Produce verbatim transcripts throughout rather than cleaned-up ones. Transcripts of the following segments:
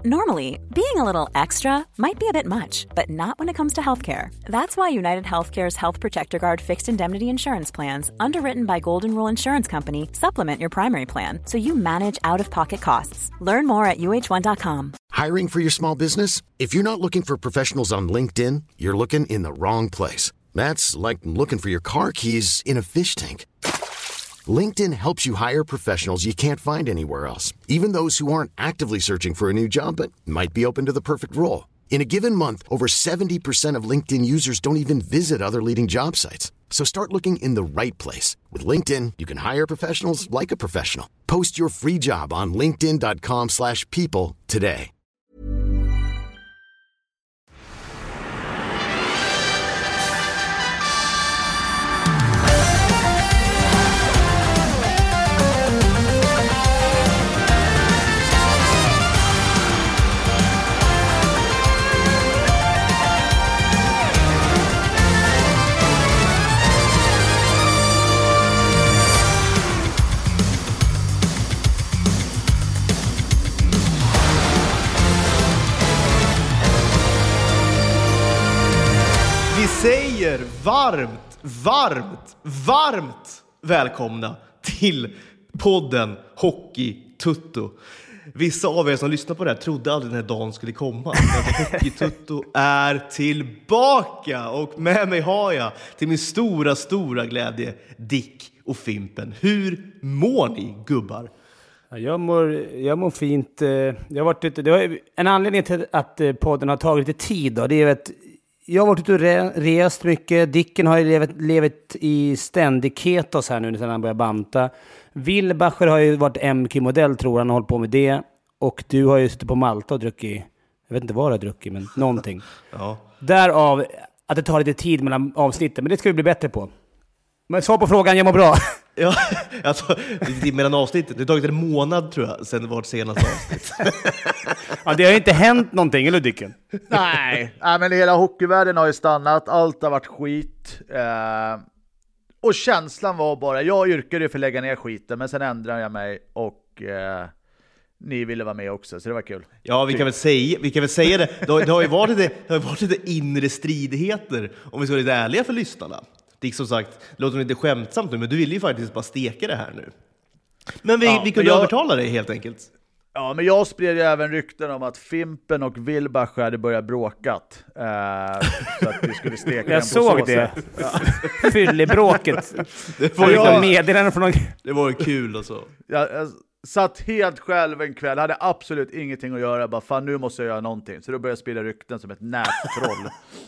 Normally, being a little extra might be a bit much, but not when it comes to healthcare. That's why United Healthcare's Health Protector Guard fixed indemnity insurance plans, underwritten by Golden Rule Insurance Company, supplement your primary plan so you manage out-of-pocket costs. Learn more at U H one dot com. Hiring for your small business? If you're not looking for professionals on LinkedIn, you're looking in the wrong place. That's like looking for your car keys in a fish tank. LinkedIn helps you hire professionals you can't find anywhere else, even those who aren't actively searching for a new job but might be open to the perfect role. In a given month, over seventy percent of LinkedIn users don't even visit other leading job sites. So start looking in the right place. With LinkedIn, you can hire professionals like a professional. Post your free job on linkedin dot com slash people today. Vi säger varmt, varmt, varmt välkomna till podden Hockey Tutto. Vissa av er som lyssnar på det här trodde aldrig den här dagen skulle komma. Men Hockey Tutto är tillbaka och med mig har jag till min stora, stora glädje Dick och Fimpen. Hur mår ni, gubbar? Jag mår, jag mår fint. Jag har varit ute, det var en anledning till att podden har tagit lite tid. Då. Det är att jag har varit ute och re, rest mycket. Dicken har ju levat, levat i ständig ketos här nu sedan han började banta. Wilbacher har ju varit M Q-modell, tror han, och hållit på med det. Och du har ju suttit på Malta och druckit, jag vet inte vad du har druckit, men någonting. Ja. Därav att det tar lite tid mellan avsnitten, men det ska vi bli bättre på. Men svar på frågan, jag mår bra. Ja, alltså, det är mellan avsnittet. Det har tagit en månad, tror jag, sedan vårt senaste avsnitt. Ja, det har ju inte hänt någonting, eller Dicken? Nej, Nej men hela hockeyvärlden har ju stannat. Allt har varit skit. Eh, och känslan var bara, jag yrkade för att lägga ner skiten, men sen ändrade jag mig och eh, ni ville vara med också, så det var kul. Ja, vi kan väl säga, vi kan väl säga det. Det har, det har ju varit lite, det har varit lite inre stridigheter, om vi ska vara lite ärliga för lyssnarna. Det är som sagt, det låter inte skämtsamt nu, men du vill ju faktiskt bara steka det här nu. Men vi, ja, vi kunde jag, övertala dig helt enkelt. Ja, men jag spred ju även rykten om att Fimpen och Wilbacher hade börjat bråkat. Eh, så att vi skulle steka den jag på såg så det. Sätt. Ja. Fyllebråket. Det var ju jag... meddelande från någon... Det var ju kul och så. Jag, jag satt helt själv en kväll, hade absolut ingenting att göra. Bara, fan, nu måste jag göra någonting. Så då började jag sprida rykten som ett nättroll.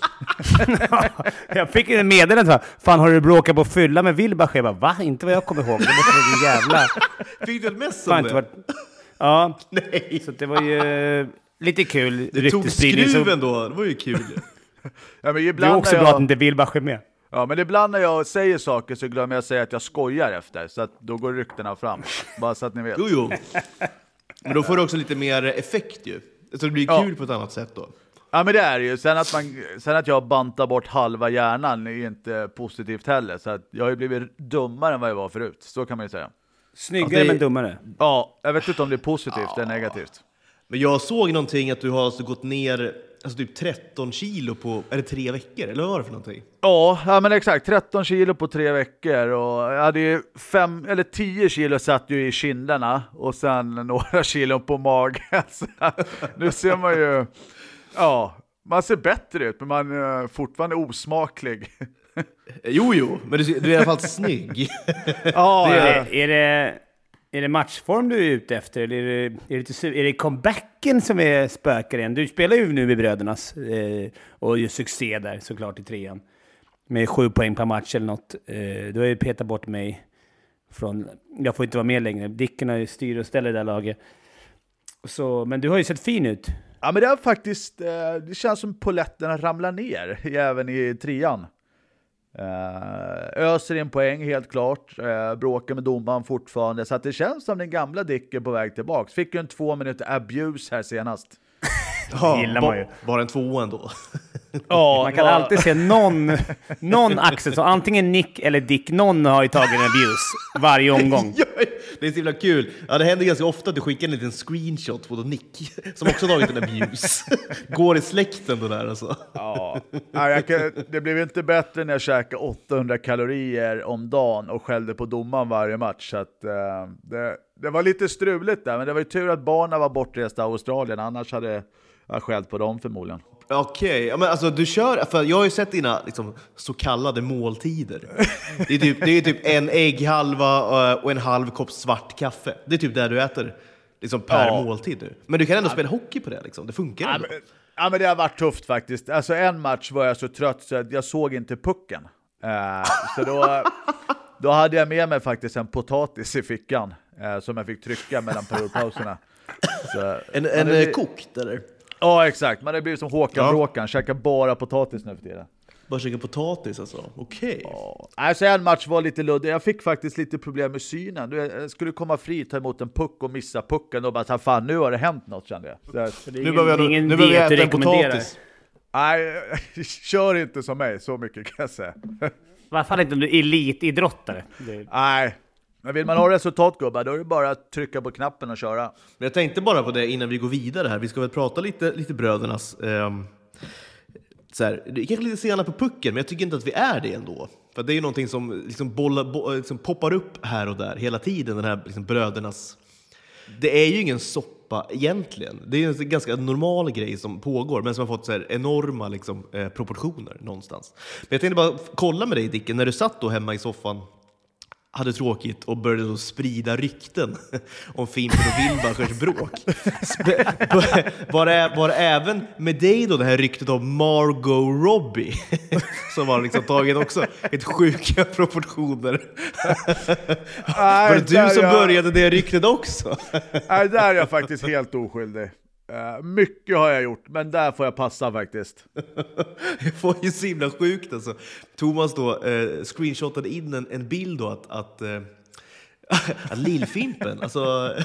Jag fick en meddelande. Fan, har du bråkat på fylla med Wilbacher? Jag bara, va? Inte vad jag kommer ihåg. Det måste vara en jävla... Fick du ett mess om det? Varit... Ja. Nej. Så det var ju lite kul. Du tog skruven så... då. Det var ju kul. Ja, men det är också bra jag... att inte Wilbacher med. Ja, men ibland när jag säger saker så glömmer jag säga att jag skojar efter. Så att då går ryktena fram. Bara så att ni vet. Jo, jo. Men då får du också lite mer effekt ju. Så det blir kul ja. På ett annat sätt då. Ja, men det är ju. Sen att, man, sen att jag bantar bort halva hjärnan är ju inte positivt heller. Så att jag har ju blivit dummare än vad jag var förut. Så kan man ju säga. Snyggare alltså, men dummare. Ja, jag vet inte om det är positivt ja. Eller negativt. Men jag såg någonting att du har alltså gått ner alltså typ tretton kilo på, är det tre veckor? Eller vad var det för någonting? Ja, ja men exakt. tretton kilo på tre veckor. Och jag hade ju fem, eller tio kilo satt ju i kinderna. Och sen några kilo på magen. Nu ser man ju... Ja, man ser bättre ut, men man är fortfarande osmaklig. Jo, jo, men du, du är i alla fall snygg. Ja, det är, är, det, är det matchform du är ute efter? Eller är det, är det, är det comebacken som är spökar igen? Du spelar ju nu med brödernas eh, och gör succé där såklart i trean. Med sju poäng per match eller något. Eh, du har ju petat bort mig från... Jag får inte vara med längre. Dicken har ju styr och ställer det där laget. Så, men du har ju sett fin ut. Ja, men det är faktiskt... Eh, det känns som poletterna ramlar ner även i trean. Uh, öser in poäng helt klart, uh, bråkar med domaren fortfarande, så att det känns som den gamla Dicken på väg tillbaka. Fick ju en två minuter abuse här senast. Ja, gillar man ju. Bara en två ändå. Ja, Man kan ja. alltid se någon, någon axel, så antingen Nick eller Dick, någon har ju tagit en abuse varje omgång. Det är så himla kul. Ja, det händer ganska ofta att du skickar en liten screenshot på Nick som också har tagit en abuse. Går i släkten det där alltså. Ja. Ja, jag kan, det blev inte bättre när jag käkade åttahundra kalorier om dagen och skällde på domaren varje match. Så att, uh, det, det var lite struligt där, men det var ju tur att barnen var bortresta i Australien, annars hade jag skällt på dem förmodligen. Okej, okay. Ja, men alltså du kör, för jag har ju sett dina liksom, så kallade måltider. Det är typ, det är typ en ägghalva och en halv kopp svart kaffe. Det är typ där du äter liksom, per ja. måltid nu. Men du kan ändå ja. spela hockey på det liksom. Det funkar ja, ändå. Men, ja men det har varit tufft faktiskt. Alltså en match var jag så trött så att jag såg inte pucken. Uh, så då, då hade jag med mig faktiskt en potatis i fickan uh, som jag fick trycka mellan periodpauserna. Så, en en det, kokt eller? Ja, exakt. Men det blir som Håkan ja. Bråkan. Käkar bara potatis nu för tiden. Bara käka potatis alltså? Okej. Okay. Ja. Alltså en match var lite luddig. Jag fick faktiskt lite problem med synen. Jag skulle komma fri, ta emot en puck och missa pucken och bara ta fan, nu har det hänt något, kände jag. Så, det är ingen, nu behöver jag, ingen nu behöver jag äta en potatis. Nej, kör inte som mig. Så mycket kan jag säga. I alla fall inte om du är elitidrottare. Det... Nej. Men vill man ha resultat, gubbar, då är det bara att trycka på knappen och köra. Men jag tänkte bara på det innan vi går vidare här. Vi ska väl prata lite, lite brödernas... Um, så här, det är kanske lite senare på pucken, men jag tycker inte att vi är det ändå. För det är ju någonting som liksom, bollar, bo, liksom poppar upp här och där hela tiden, den här liksom, brödernas... Det är ju ingen soppa egentligen. Det är ju en ganska normal grej som pågår, men som har fått så här enorma liksom, eh, proportioner någonstans. Men jag tänkte bara kolla med dig, Dicken, när du satt då hemma i soffan, hade tråkigt och började då sprida rykten om Fimpen och Wilbachers bråk. Var det, var det även med dig då det här ryktet om Margot Robbie som var liksom tagit också ett sjuka proportioner? Nej, var det du som jag... började det ryktet också? Nej, där är jag faktiskt helt oskyldig. Uh, mycket har jag gjort, men där får jag passa faktiskt. Det var ju så himla sjukt alltså. Thomas då uh, screenshotade in en, en bild då att, att, uh, att Lillfimpen alltså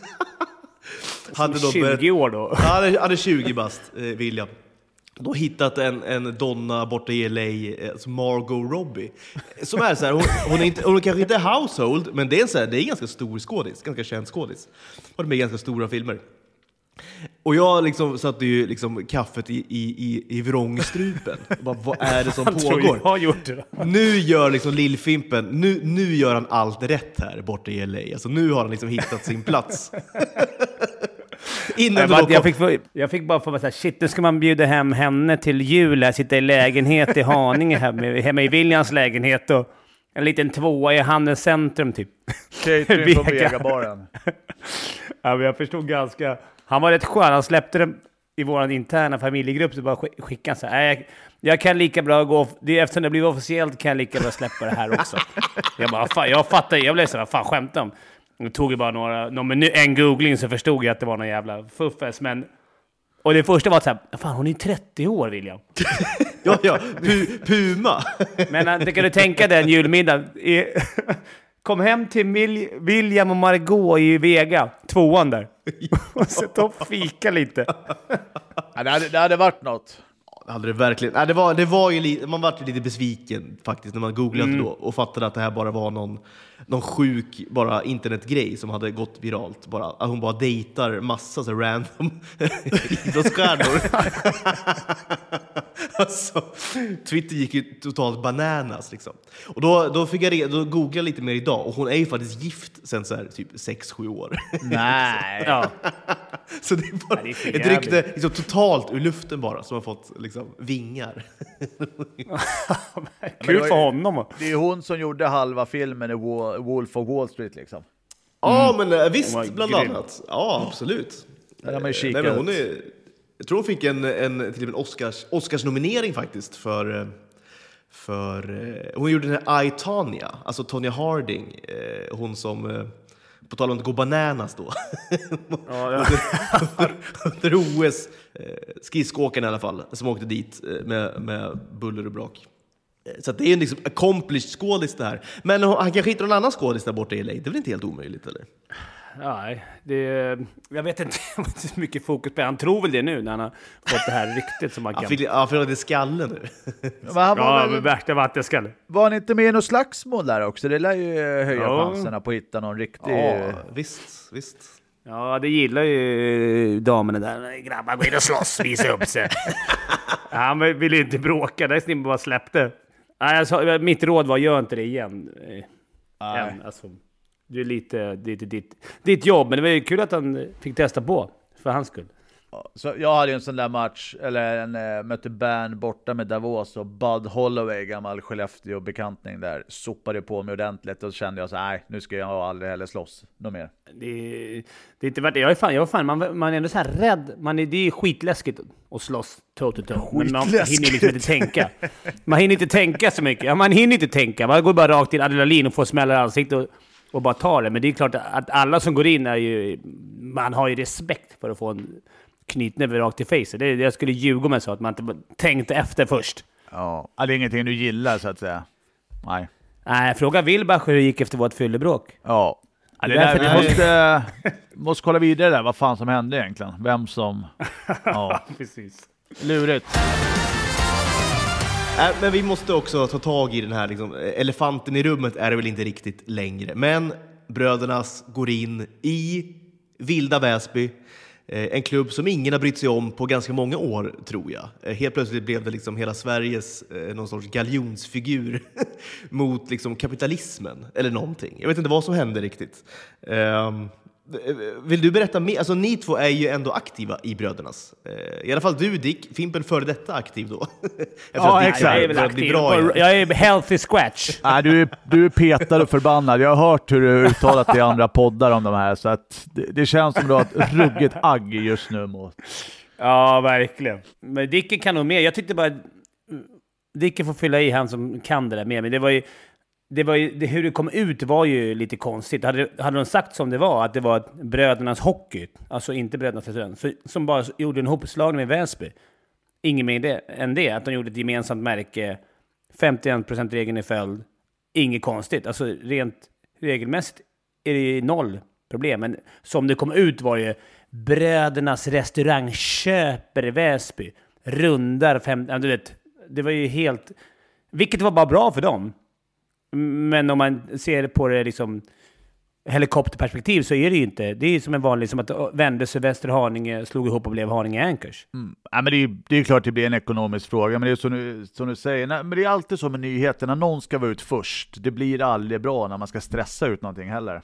hade då tjugo år då. hade, hade tjugo bast uh, William. Då hittat en, en donna borta i L A, alltså Margot Robbie, som är så här, hon, hon är inte, hon är kanske inte household, men det är en så här, det är en ganska stor skådis, ganska känd skådis. Har med ganska stora filmer. Och jag liksom satte ju liksom kaffet i, i, i, i vrångstrupen. Bara, vad är det som han pågår? Tror jag har gjort det. Nu gör liksom Lillfimpen, nu, nu gör han allt rätt här borta i L A. Alltså nu har han liksom hittat sin plats. Innan jag, jag, fick för, jag fick bara få säga, shit, nu ska man bjuda hem henne till jul här, sitta i lägenhet i Haninge här, hemma i Williams lägenhet och en liten tvåa i Handels centrum typ. Catering på Vegabaren. Ja, men jag förstod ganska... Han var rätt skön. Han släppte den i vår interna familjegrupp, så bara skickade han så här. Jag, jag kan lika bra gå... Det, eftersom det blir officiellt kan jag lika bra släppa det här också. Jag bara, fan, jag fattar. Jag blev så här, fan, skämta om. Det tog ju bara några, någon, en googling så förstod jag att det var någon jävla fuffes. Men... Och det första var så här, fan, hon är trettio år, William. ja, ja. Pu- Puma. Men det kan du tänka dig en julmiddag. Kom hem till Mil- William och Margot i Vega, tvåan där. Och sätta och fika lite. Ja, det, hade, det hade varit något. Det hade det verkligen. Nej, det var, det var ju li- man var lite besviken faktiskt när man googlade mm. då och fattade att det här bara var någon, någon sjuk bara internetgrej som hade gått viralt. Bara, att hon bara dejtar massa så random idrottsstjärnor. Alltså, Twitter gick ju totalt bananas liksom. Och då, då fick jag då googlade jag lite mer idag och hon är ju faktiskt gift sen så här, typ sex sju år. Nej. Ja. Så det är bara Nej, det är ett rykte liksom, totalt ur luften bara som har fått liksom, vingar. Kul för honom. Det är hon som gjorde halva filmen i Wolf of Wall Street liksom. Ja, mm. men visst, oh bland grym. annat. Ja, absolut. Ja, men Nej, men hon är, jag tror hon fick en, en, till en Oscars, Oscars-nominering faktiskt för... för hon gjorde den här I, Tonya, alltså Tonya Harding, hon som... På tal om att gå bananas då. Ja, ja. under, under O S, eh, skridskoåkaren i alla fall, som åkte dit eh, med, med buller och brak. Så att det är en liksom accomplished skådis det här. Men han kanske hittar någon annan skådis där borta i L A. Det är väl inte helt omöjligt, eller? Nej, det, jag vet inte om det är så mycket fokus på. Han tror väl det nu när han har fått det här ryktet som man kan... Han fick, han fick det skallen nu. Men han var Ja, väl, men värsta vattenskallen. var han inte med i något slagsmål där också? Det lär ju höja Ja. chanserna på att hitta någon riktig... Ja, visst, visst. Ja, det gillar ju damerna där. Grabbar, gå in och slåss, visa upp sig. Han ville inte bråka, det är snimmt bara släppte. Nej, alltså, mitt råd var, gör inte det igen. Än, alltså, det är lite, lite ditt, ditt jobb, men det var ju kul att han fick testa på, för hans skull. Så jag hade ju en sån där match, eller en äh, mötte Bern borta med Davos och Bud Holloway, gammal Skellefteå-bekantning där, sopade på mig ordentligt och så kände jag så nej, nu ska jag aldrig heller slåss något mer. Det är, det är inte värt det. Jag är fan, jag är fan man, man är ändå så här rädd. Man är, det är skitläskigt att slåss toe to toe. Men man hinner liksom inte tänka. Man hinner inte tänka så mycket. Ja, man hinner inte tänka. Man går bara rakt in adrenalin och får smälla i ansiktet och, och bara tar det. Men det är klart att alla som går in är ju... Man har ju respekt för att få en knytnäve rakt i face. Det, jag skulle ljuga med så att man inte tänkte efter först. Ja, det är ingenting du gillar så att säga. Nej. Nej, fråga Wilbach hur det gick efter vårt fyllebråk. Ja. Ja, det där, vi måste, måste kolla vidare där, vad fan som hände egentligen. Vem som... Ja, precis. Lurigt. Äh, men vi måste också ta tag i den här liksom, elefanten i rummet är det väl inte riktigt längre. Men brödernas går in i Vilda Väsby. En klubb som ingen har brytt sig om på ganska många år, tror jag. Helt plötsligt blev det liksom hela Sveriges eh, någon sorts galjonsfigur mot liksom kapitalismen eller någonting. Jag vet inte vad som hände riktigt. Um, vill du berätta mer? Alltså ni två är ju ändå aktiva i brödernas. Uh, I alla fall du, Dick. Fimpen före detta aktiv då. Ja, exakt. Jag är väl aktiv. Bra, jag är healthy scratch. Nej, du är, du är petad och förbannad. Jag har hört hur du uttalat i andra poddar om de här. Så att det, det känns som att du har ett ruggigt agg just nu mot... Ja, verkligen. Men Dicken kan nog mer. Jag tyckte bara... Dicken får fylla i, han som kan det där med. Men det var ju... Det var ju, det, hur det kom ut var ju lite konstigt. Hade, hade de sagt som det var, att det var brödernas hockey, alltså inte brödernas restaurang, så, som bara gjorde en hopslagning med Väsby. Ingen mer det, än det, att de gjorde ett gemensamt märke, femtioen procent regeln i följd. Inget konstigt. Alltså rent regelmässigt är det noll problem. Men som det kom ut var ju brödernas restaurang köper Väsby. Rundar fem... Du vet, det var ju helt... Vilket var bara bra för dem. Men om man ser på det liksom helikopterperspektiv så är det ju inte. Det är som en vanlig, som att vände sig Västerhaninge, slog ihop och blev Haninge Anchors. Mm. Ja, men det är, det är klart det blir en ekonomisk fråga, men det är som du, som du säger, nej, men det är alltid så med nyheterna, någon ska vara ut först. Det blir aldrig bra när man ska stressa ut någonting heller.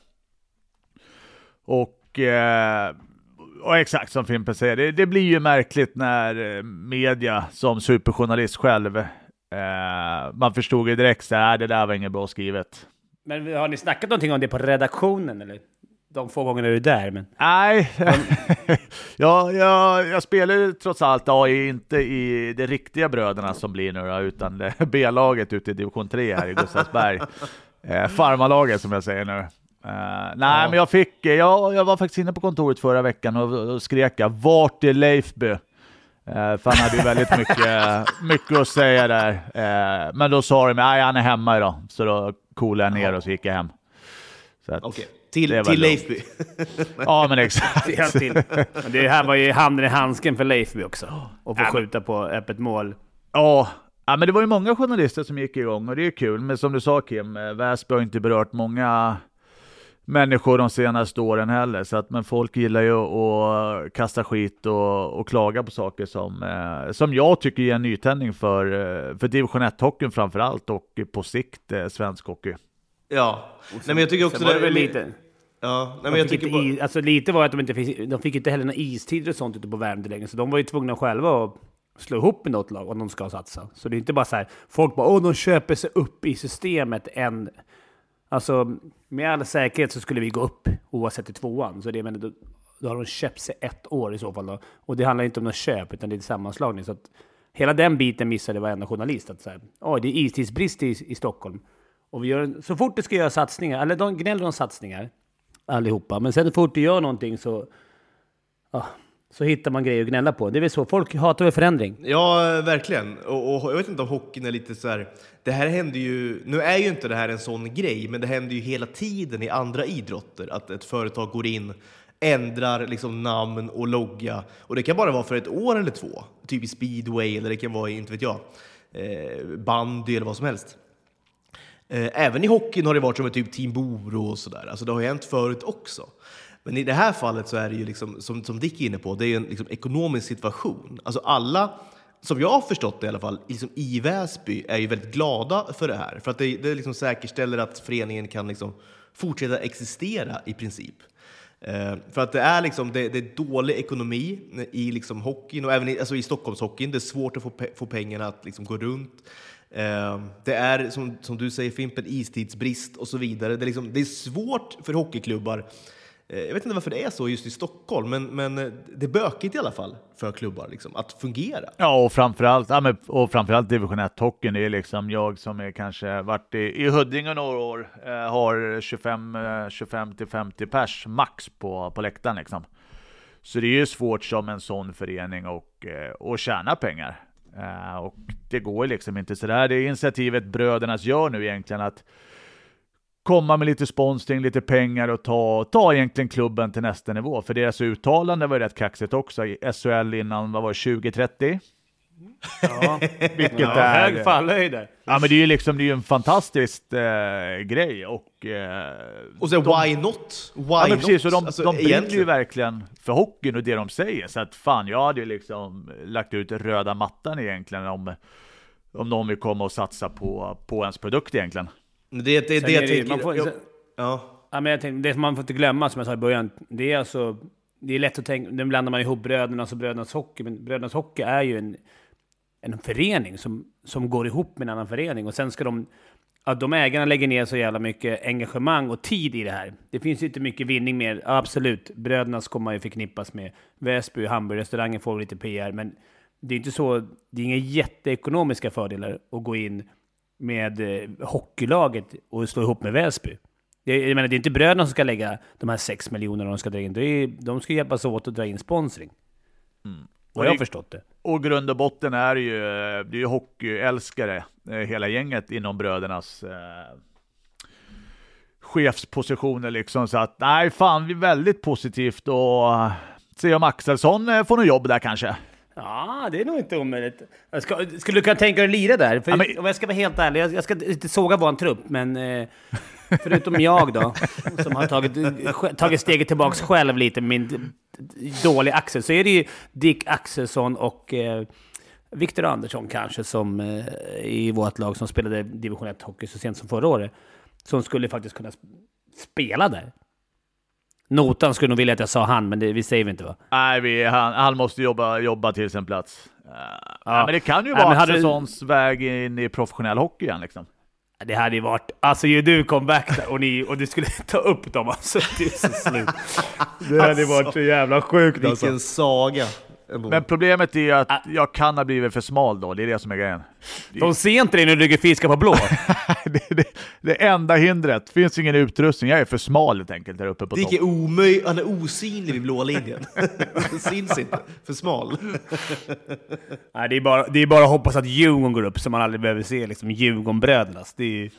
Och, eh, och exakt som Fimpen säger, det, det blir ju märkligt när media som superjournalist själv Uh, man förstod ju direkt så här, det där var inget bra skrivet. Men har ni snackat någonting om det på redaktionen eller? De få gångerna är du där, men... Nej, ja, jag, jag spelar ju trots allt ja, inte i det riktiga bröderna som blir nu då, utan det B-laget ute i division tre här i Gustavsberg. uh, farmalaget som jag säger nu. Uh, nej, ja. Men jag fick, jag, jag var faktiskt inne på kontoret förra veckan och, och skrek jag, vart är Leifby? Uh, för han hade ju väldigt mycket, mycket att säga där. Uh, men då sa de, nej han är hemma idag. Så då coolade jag ner och så gick jag hem. Okej, okay. till, till Leifby. Ja, men exakt. till. Det här var ju handen i handsken för Leifby också. Och få ja, skjuta på öppet mål. Ja, ja, men det var ju många journalister som gick igång och det är kul. Men som du sa Kim, Väsby har inte berört många människor de senaste åren heller, så att men folk gillar ju att kasta skit och, och klaga på saker som, eh, som jag tycker är en nytändning för, för division ett-hockeyn framförallt och på sikt eh, svensk hockey. Ja, nej, men jag tycker också det är lite. Ja, nej, men de jag tycker bara... i, alltså lite var att de inte fick, de fick inte heller några istider och sånt ute på Värmdö längre, så de var ju tvungna själva att slå ihop med något lag om de ska satsa. Så det är inte bara så här, folk bara, åh, de köper sig upp i systemet än. Alltså, med all säkerhet så skulle vi gå upp oavsett i tvåan. Så det menar, då, då har de köpt sig ett år i så fall då. Och det handlar inte om något köp utan det är sammanslagning. Så att hela den biten missade varenda journalist. Att säga, oh, det är istidsbrist i, i Stockholm. Och vi gör, så fort det ska göra satsningar, eller de gnäller om satsningar allihopa. Men sen så fort det gör någonting så... Oh, så hittar man grejer att gnälla på. Det är väl så, folk hatar väl förändring. Ja, verkligen. Och, och jag vet inte om hockeyn är lite så här, det här händer ju, nu är ju inte det här en sån grej, men det händer ju hela tiden i andra idrotter, att ett företag går in, ändrar liksom namn och logga, och det kan bara vara för ett år eller två, typ i speedway, eller det kan vara i, inte vet jag, eh, bandy eller vad som helst. Eh, även i hockeyn har det varit som ett typ Team Boro och sådär, alltså det har ju hänt förut också. Men i det här fallet så är det ju liksom, som, som Dick är inne på, det är en liksom ekonomisk situation. Alltså alla, som jag har förstått det i alla fall, liksom i Väsby är ju väldigt glada för det här. För att det, det liksom säkerställer att föreningen kan liksom fortsätta existera i princip. Eh, för att det är, liksom, det, det är dålig ekonomi i liksom hockeyn, och även i, alltså i Stockholmshockeyn. Det är svårt att få, pe- få pengarna att liksom gå runt. Eh, det är, som, som du säger Fimpen, istidsbrist och så vidare. Det är, liksom, det är svårt för hockeyklubbar. Jag vet inte varför det är så just i Stockholm, men, men det är bökigt i alla fall för klubbar liksom, att fungera. Ja, och framförallt, ja, men, och framförallt division ett-hockeyn. Det är liksom jag som är kanske varit i, i Huddinge några år, eh, har tjugofem till femtio pers max på, på läktaren. Liksom. Så det är ju svårt som en sån förening och, eh, och tjäna pengar. Eh, och det går liksom inte så där. Det är initiativet Brödernas gör nu egentligen, att komma med lite sponsring, lite pengar och ta, ta egentligen klubben till nästa nivå. För deras uttalande var rätt kaxigt också i S H L innan, vad var det, tjugo trettio? Ja, vilket ja, är hög fallhöjd där. Ja, men det är ju liksom, det är ju en fantastisk eh, grej och eh, och så de, why not? Why ja, men precis, not? och de, alltså, de brinner egentligen. ju verkligen för hockeyn och det de säger, så att fan, jag hade ju liksom lagt ut röda mattan egentligen om, om någon vill komma och satsa på, på ens produkt egentligen. Det, det, det, det jag tänker... Man får, ja. så, ja. Ja, men jag tänkte, det som man får inte glömma, som jag sa i början, det är alltså, det är lätt att tänka, den blandar man ihop Brödernas och Brödernas hockey, men Brödernas hockey är ju en, en förening som, som går ihop med en annan förening, och sen ska de, att de ägarna lägger ner så jävla mycket engagemang och tid i det här. Det finns ju inte mycket vinning mer, absolut. Brödernas kommer ju förknippas med Väsby, hamburgerrestaurangen får lite P R, men det är inte så, det är inga jätteekonomiska fördelar att gå in med eh, hockeylaget och slå ihop med Väsby. Det, jag menar, det är inte bröderna som ska lägga de här sex miljonerna de ska dra in. Det är, de ska hjälpas åt att dra in sponsring. Mm. Och jag har förstått det. Och grund och botten är ju, det är ju hockeyälskare, hela gänget inom brödernas eh, chefspositioner liksom. Så att, nej fan, vi är väldigt positivt, och se om Axelsson får något jobb där kanske. Ja, det är nog inte omöjligt. Ska, skulle du kunna tänka dig att lira där? För, ja, men, om jag ska vara helt ärlig, jag, jag ska inte såga vara en trupp, men eh, förutom jag då, som har tagit, tagit steget tillbaks själv lite med min dåliga axel, så är det ju Dick Axelsson och eh, Victor Andersson kanske, som eh, i vårt lag som spelade division ett-hockey så sent som förra året, som skulle faktiskt kunna spela där. Notan skulle nog vilja att jag sa han, men det, vi säger vi inte, va? Nej, vi, han, han måste jobba, jobba till sin plats. Uh, ja. Men det kan ju Nej, vara Axelssons du... väg in i professionell hockey igen liksom. Det hade ju varit, alltså ju du kom back där och, ni, och du skulle ta upp dem, alltså det är så slut. Det hade alltså varit så jävla sjukt. Vilken alltså. saga. Men problemet är att ah. jag kan ha blivit för smal då, det är det som är grejen. De ser inte dig när du ligger fiskar på blå. det, det, det enda hindret, finns ingen utrustning, jag är för smal helt enkelt där uppe på topp. Det är omöjligt, han är osynlig vid blå linjen. Han syns inte, för smal. Nej, det är bara, det är bara att hoppas att Djurgården går upp, som man aldrig behöver se, liksom Djurgården-brödernas. Det är,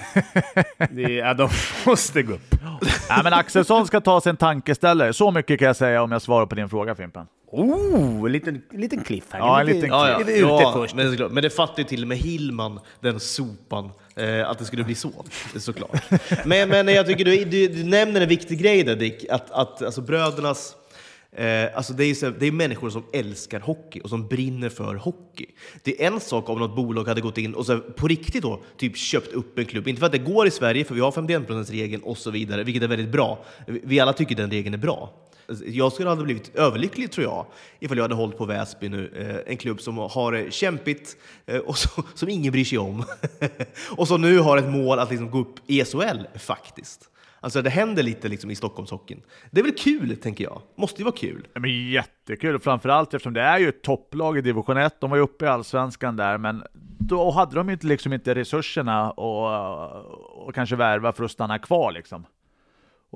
det är, ja, de måste gå upp. Ja, men Axelsson ska ta sig en tankeställare, så mycket kan jag säga om jag svarar på din fråga, Fimpen. Oh, en liten, liten cliffhanger. Ja, en liten ja, ja. Är vi ute ja, först? Men, men det fattar ju till och med Hillman, den sopan, eh, att det skulle bli så, såklart. men, men jag tycker du, du, du nämner en viktig grej där, Dick, att, att alltså, brödernas, eh, alltså det är, så, det är människor som älskar hockey och som brinner för hockey. Det är en sak om något bolag hade gått in och så på riktigt då typ köpt upp en klubb. Inte för att det går i Sverige, för vi har femtioen procent-regeln och så vidare, vilket är väldigt bra. Vi alla tycker den regeln är bra. Jag skulle ha blivit överlycklig, tror jag, ifall jag hade hållit på Väsby nu. En klubb som har kämpigt och som, som ingen bryr sig om. Och som nu har ett mål att liksom gå upp i S H L, faktiskt. Alltså det händer lite liksom i Stockholmshockeyn. Det är väl kul, tänker jag. Måste ju vara kul. Ja, men jättekul, framförallt eftersom det är ju ett topplag i division ett. De var ju uppe i allsvenskan där, men då hade de inte, liksom inte resurserna och, och kanske värva för att stanna kvar liksom.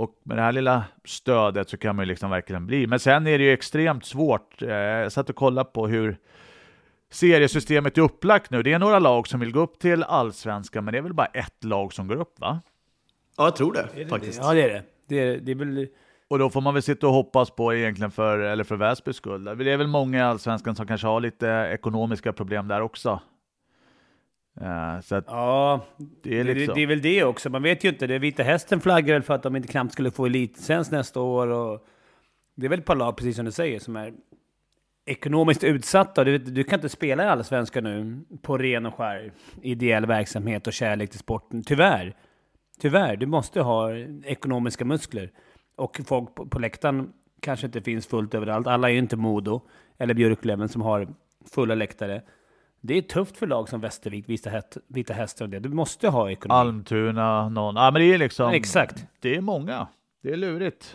Och med det här lilla stödet så kan man ju liksom verkligen bli. Men sen är det ju extremt svårt. Jag satt och kollade på hur seriesystemet är upplagt nu. Det är några lag som vill gå upp till allsvenskan, men det är väl bara ett lag som går upp, va? Ja, jag tror det, det faktiskt. Ja, det är det. Det är, det är väl... Och då får man väl sitta och hoppas på egentligen för, eller för Väsbys skull. Det är väl många i allsvenskan som kanske har lite ekonomiska problem där också. Uh, så att ja, det är, liksom... det, det är väl det också. Man vet ju inte. Det Vita Hästen flaggar väl för att de inte knappt skulle få elitlicens nästa år. Och det är väl ett par lag, precis som du säger, som är ekonomiskt utsatta. Du, du kan inte spela i allsvenskan nu på ren och skär ideell verksamhet och kärlek till sporten. Tyvärr. Tyvärr. Du måste ha ekonomiska muskler. Och folk på, på läktaren kanske inte finns fullt överallt. Alla är ju inte Modo eller Björklöven som har fulla läktare. Det är tufft för lag som Västervik, Vita, Hät, Vita Hästar och det. Du måste ha ekonomi. Almtuna, någon. Ja, men det är liksom... Ja, exakt. Det är många. Det är lurigt.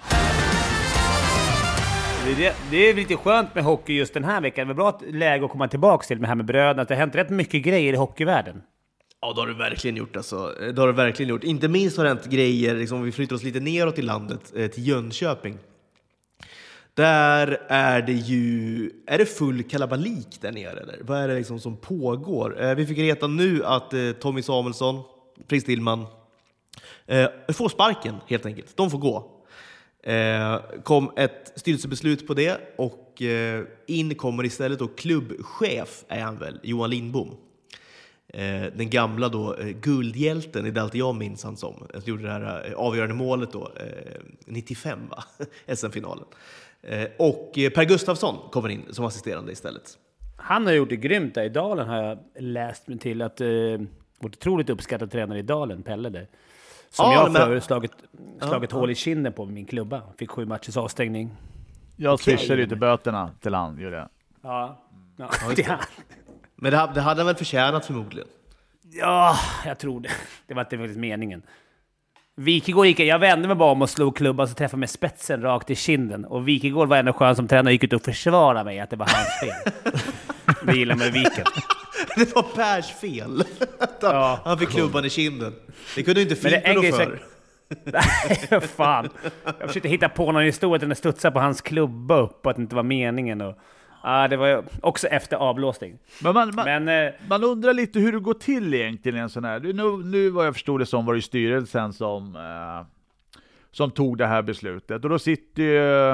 Det är, det, det är lite skönt med hockey just den här veckan. Det var bra läge att komma tillbaka till med det här med bröderna. Det har hänt rätt mycket grejer i hockeyvärlden. Ja, det har du verkligen gjort alltså. Det har du verkligen gjort. Inte minst har det hänt grejer, liksom, vi flyttar oss lite neråt i landet, eh, till Jönköping. Där är det ju... Är det full kalabalik där nere? Eller? Vad är det liksom som pågår? Eh, vi fick veta nu att eh, Tommy Samuelsson, Fredrik Stillman, eh, får sparken helt enkelt. De får gå. Eh, kom ett styrelsebeslut på det och eh, in kommer istället då klubbchef, är han väl, Johan Lindbom. Eh, den gamla då eh, guldhjälten, i det alltid jag minns han som. Jag gjorde det här eh, avgörande målet då, eh, nittiofem va? S M-finalen. Eh, och eh, Per Gustafsson kommer in som assisterande istället. Han har gjort det grymt där i Dalen, har jag läst mig till. Att eh, vårt otroligt uppskattade tränare i Dalen, Pelle där. Som ja, jag men... förut slagit, slagit ja, hål i kinden på min klubba. Fick sju matchers avstängning. Jag swishade ju till böterna till han, gjorde jag. Ja, ja. ja. Men det, det hade han väl förtjänat förmodligen? Ja, jag tror det. Det var inte faktiskt meningen. Wikegård gick, jag vände mig bara om och slog klubban så träffade med spetsen rakt i kinden. Och Wikegård var ändå skön som tränare, gick ut och försvarade mig att det var hans fel. Det gillar med Viken. Det var Pers fel. Ja, han fick klubban i kinden. Det kunde inte Fimpen då för. Nej, fan. Jag försökte hitta på någon historia att den studsade på hans klubba upp och att det inte var meningen. Och ja, det var också efter avblåsning. Men man, man, Men, eh, man undrar lite hur det går till egentligen en sån här. Nu, nu vad jag förstod det som var det styrelsen som, eh, som tog det här beslutet. Och då sitter ju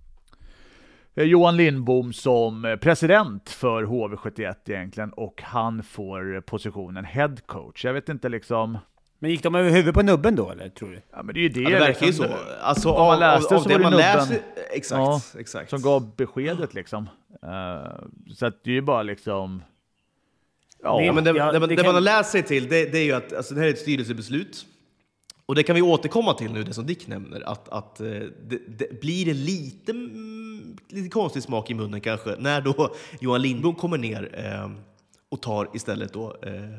eh, Johan Lindbom som president för H V sjuttioett egentligen. Och han får positionen head coach. Jag vet inte liksom... Men gick de över huvudet på nubben då, eller tror du? Ja, men det är ju det. Ja, det verkar ju så. Alltså, om man läste av, av så det var det man nubben, läste, exakt, ja, exakt. som gav beskedet liksom. Uh, så att det är ju bara liksom... Ja, ja men det, ja, det, det, det kan... man har läst sig till, det, det är ju att alltså, det här är ett styrelsebeslut. Och det kan vi återkomma till nu, det som Dick nämner. Att, att det, det blir det lite, lite konstig smak i munnen kanske. När då Johan Lindblom kommer ner eh, och tar istället då... Eh,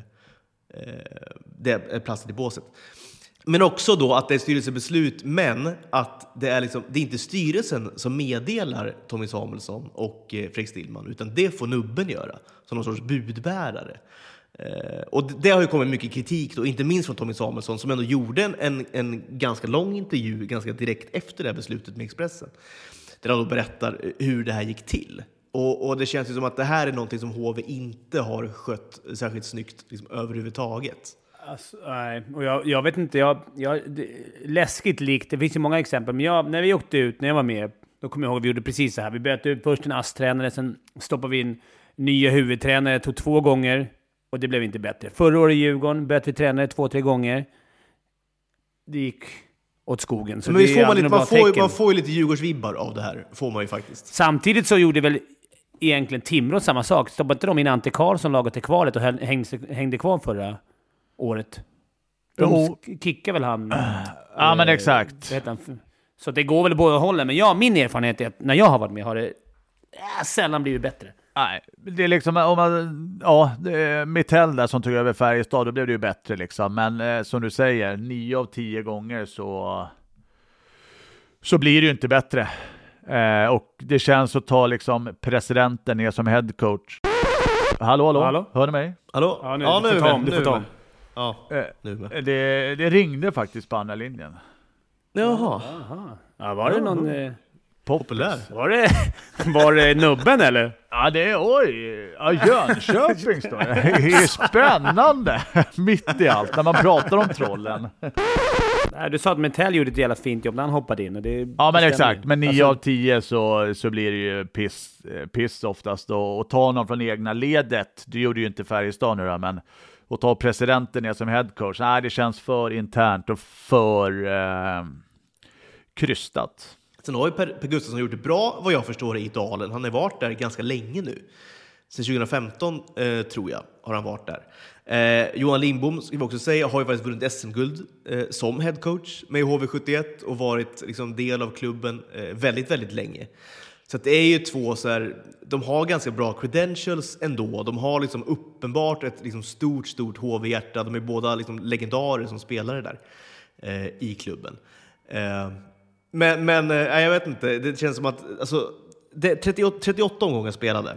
det är platsen i båset. Men också då att det är styrelsebeslut, men att det är liksom, det är inte styrelsen som meddelar Tommy Samuelsson och Fredrik Stillman, utan det får nubben göra som någon sorts budbärare. Och det har ju kommit mycket kritik då, inte minst från Tommy Samuelsson som ändå gjorde en, en, en ganska lång intervju ganska direkt efter det här beslutet med Expressen, där han då berättar hur det här gick till. Och, och det känns ju som att det här är någonting som H V inte har skött särskilt snyggt liksom, överhuvudtaget. Alltså, nej, och jag, jag vet inte, jag, jag, det, läskigt likt, det finns ju många exempel, men jag, när vi åkte ut, när jag var med, då kommer jag ihåg att vi gjorde precis så här. Vi bytte ut först en A S S-tränare, sen stoppade vi in nya huvudtränare, tog två gånger, och det blev inte bättre. Förra året i Djurgården bytte vi tränare två, tre gånger. Det gick åt skogen. Så men det får man, lite, man, får, man får ju lite Djurgårdsvibbar av det här, får man ju faktiskt. Samtidigt så gjorde väl egentligen Timrå samma sak. Stoppade inte de in Ante Karlsson laget till kvalet och hängde, hängde kvar förra året? De jo. kickade väl han... Ja, äh, men exakt. Han, så det går väl båda hållen. Men ja, min erfarenhet är att när jag har varit med har det äh, sällan blivit bättre. Nej, det är liksom... Om man, ja, Mittell där som tog över Färjestad, då blev det ju bättre liksom. Men eh, som du säger, nio av tio gånger så... Så blir det ju inte bättre. Eh, och det känns att ta liksom presidenten ner som head coach. Hallå, hallå, hallå? Hör du mig? Hallå? Ja, nu, ja, du får ta om, du får ta om. Ja, eh, det, det ringde faktiskt på andra linjen. Jaha. Jaha. Ja, var det någon... Eh, populär. Var det, var det nubben eller? Ja, det är oj. Ja, Jönköping står det. Det är spännande. Mitt i allt, när man pratar om trollen. Nej, du sa att Metell gjorde ett jävla fint jobb när han hoppade in. Och det ja, men exakt. Men nio alltså, av tio så, så blir det ju piss, piss oftast. Och, och ta någon från egna ledet. Du gjorde ju inte Färjestad nu då, men och ta presidenten ner som headcoach. Nej, det känns för internt och för eh, krystat. Sen har ju Per, Per Gustafsson gjort det bra, vad jag förstår, i Dalen. Han har varit där ganska länge nu. Sen tjugo femton eh, tror jag har han varit där. Eh, Johan Lindbom, ska vi också säga, har ju faktiskt vunnit S M-guld eh, som headcoach med H V sjuttioett och varit liksom del av klubben eh, väldigt, väldigt länge. Så att det är ju två så här, de har ganska bra credentials ändå. De har liksom uppenbart ett liksom stort, stort H V-hjärta. De är båda liksom legendarer som spelare där eh, i klubben. Eh, men men eh, jag vet inte, det känns som att alltså, det, trettioåtta, trettioåtta omgångar spelade.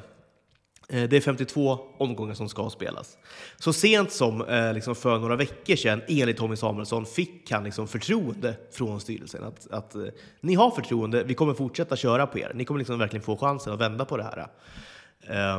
Det är femtiotvå omgångar som ska spelas. Så sent som eh, liksom för några veckor sedan, enligt Tommy Samuelsson, fick han liksom förtroende från styrelsen. Att, att eh, ni har förtroende, vi kommer fortsätta köra på er. Ni kommer liksom verkligen få chansen att vända på det här. Eh,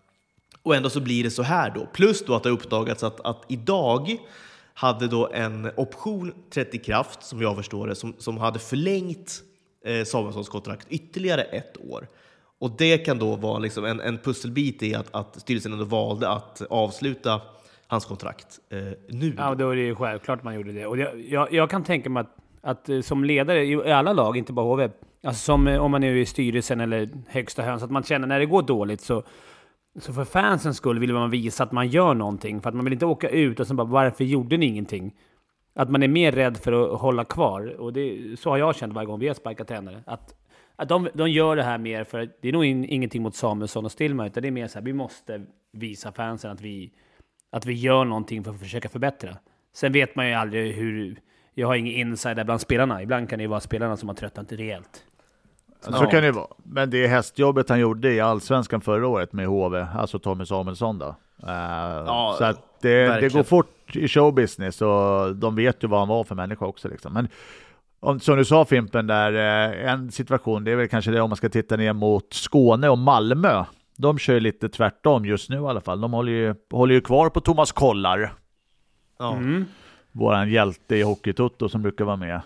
och ändå så blir det så här då. Plus då att det har uppdagats att, att idag hade då en option trätt i kraft, som jag förstår det, som, som hade förlängt eh, Samuelssons kontrakt ytterligare ett år. Och det kan då vara liksom en, en pusselbit i att, att styrelsen ändå valde att avsluta hans kontrakt eh, nu. Ja, då är det ju självklart man gjorde det. Och jag, jag, jag kan tänka mig att, att som ledare i alla lag, inte bara H V, alltså som om man är i styrelsen eller högsta höns, att man känner när det går dåligt så, så för fansens skull vill man visa att man gör någonting. För att man vill inte åka ut och sen bara, varför gjorde ni ingenting? Att man är mer rädd för att hålla kvar. Och det, så har jag känt varje gång vi har sparkat tränare. Att Att de, de gör det här mer för det är nog in, ingenting mot Samuelsson och Stillman, utan det är mer så här, vi måste visa fansen att vi, att vi gör någonting för att försöka förbättra. Sen vet man ju aldrig hur, jag har ingen insider bland spelarna. Ibland kan det ju vara spelarna som har tröttnat rejält. Så, så kan det vara. Men det hästjobbet han gjorde i Allsvenskan förra året med H V, alltså Tommy Samuelsson då. Uh, ja, så att det, det går fort i showbusiness och de vet ju vad han var för människa också liksom. Men om, som du sa Fimpen där, en situation, det är väl kanske det om man ska titta ner mot Skåne och Malmö. De kör lite tvärtom just nu i alla fall. De håller ju, håller ju kvar på Thomas Kollar. Ja. Mm. Våran hjälte i Hockeytutto som brukar vara med.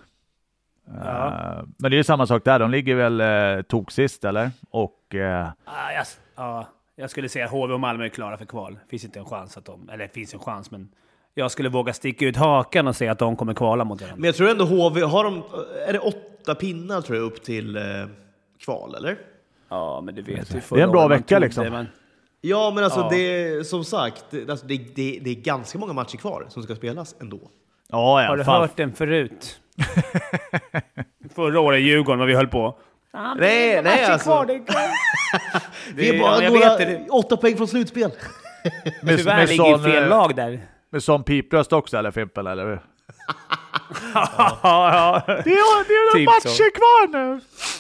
Ja. Uh, men det är ju samma sak där. De ligger väl uh, tog sist eller? Och, uh... ah, jag, ja, jag skulle säga att H V och Malmö är klara för kval. Det finns inte en chans att de, eller det finns en chans, men jag skulle våga sticka ut hakan och säga att de kommer kvala mot varandra. Men jag tror ändå H V, har de, är det åtta pinnar tror jag upp till eh, kval, eller? Ja, men det vet du. Det är en bra vecka liksom. Det, men... Ja, men alltså ja. det, som sagt, det, alltså det, det, det är ganska många matcher kvar som ska spelas ändå. Ja, ja, har du fan. hört den förut? Förra året i Djurgården vad vi höll på. Ah, nej, nej alltså. Kvar, det vi är bara ja, några, vet, åtta poäng från slutspel. Men tyvärr ligger sån, fel lag där. Med sån pipröst också, eller Fimpen, eller hur? ja, ja. Det är, det är typ matcher så. Kvar nu.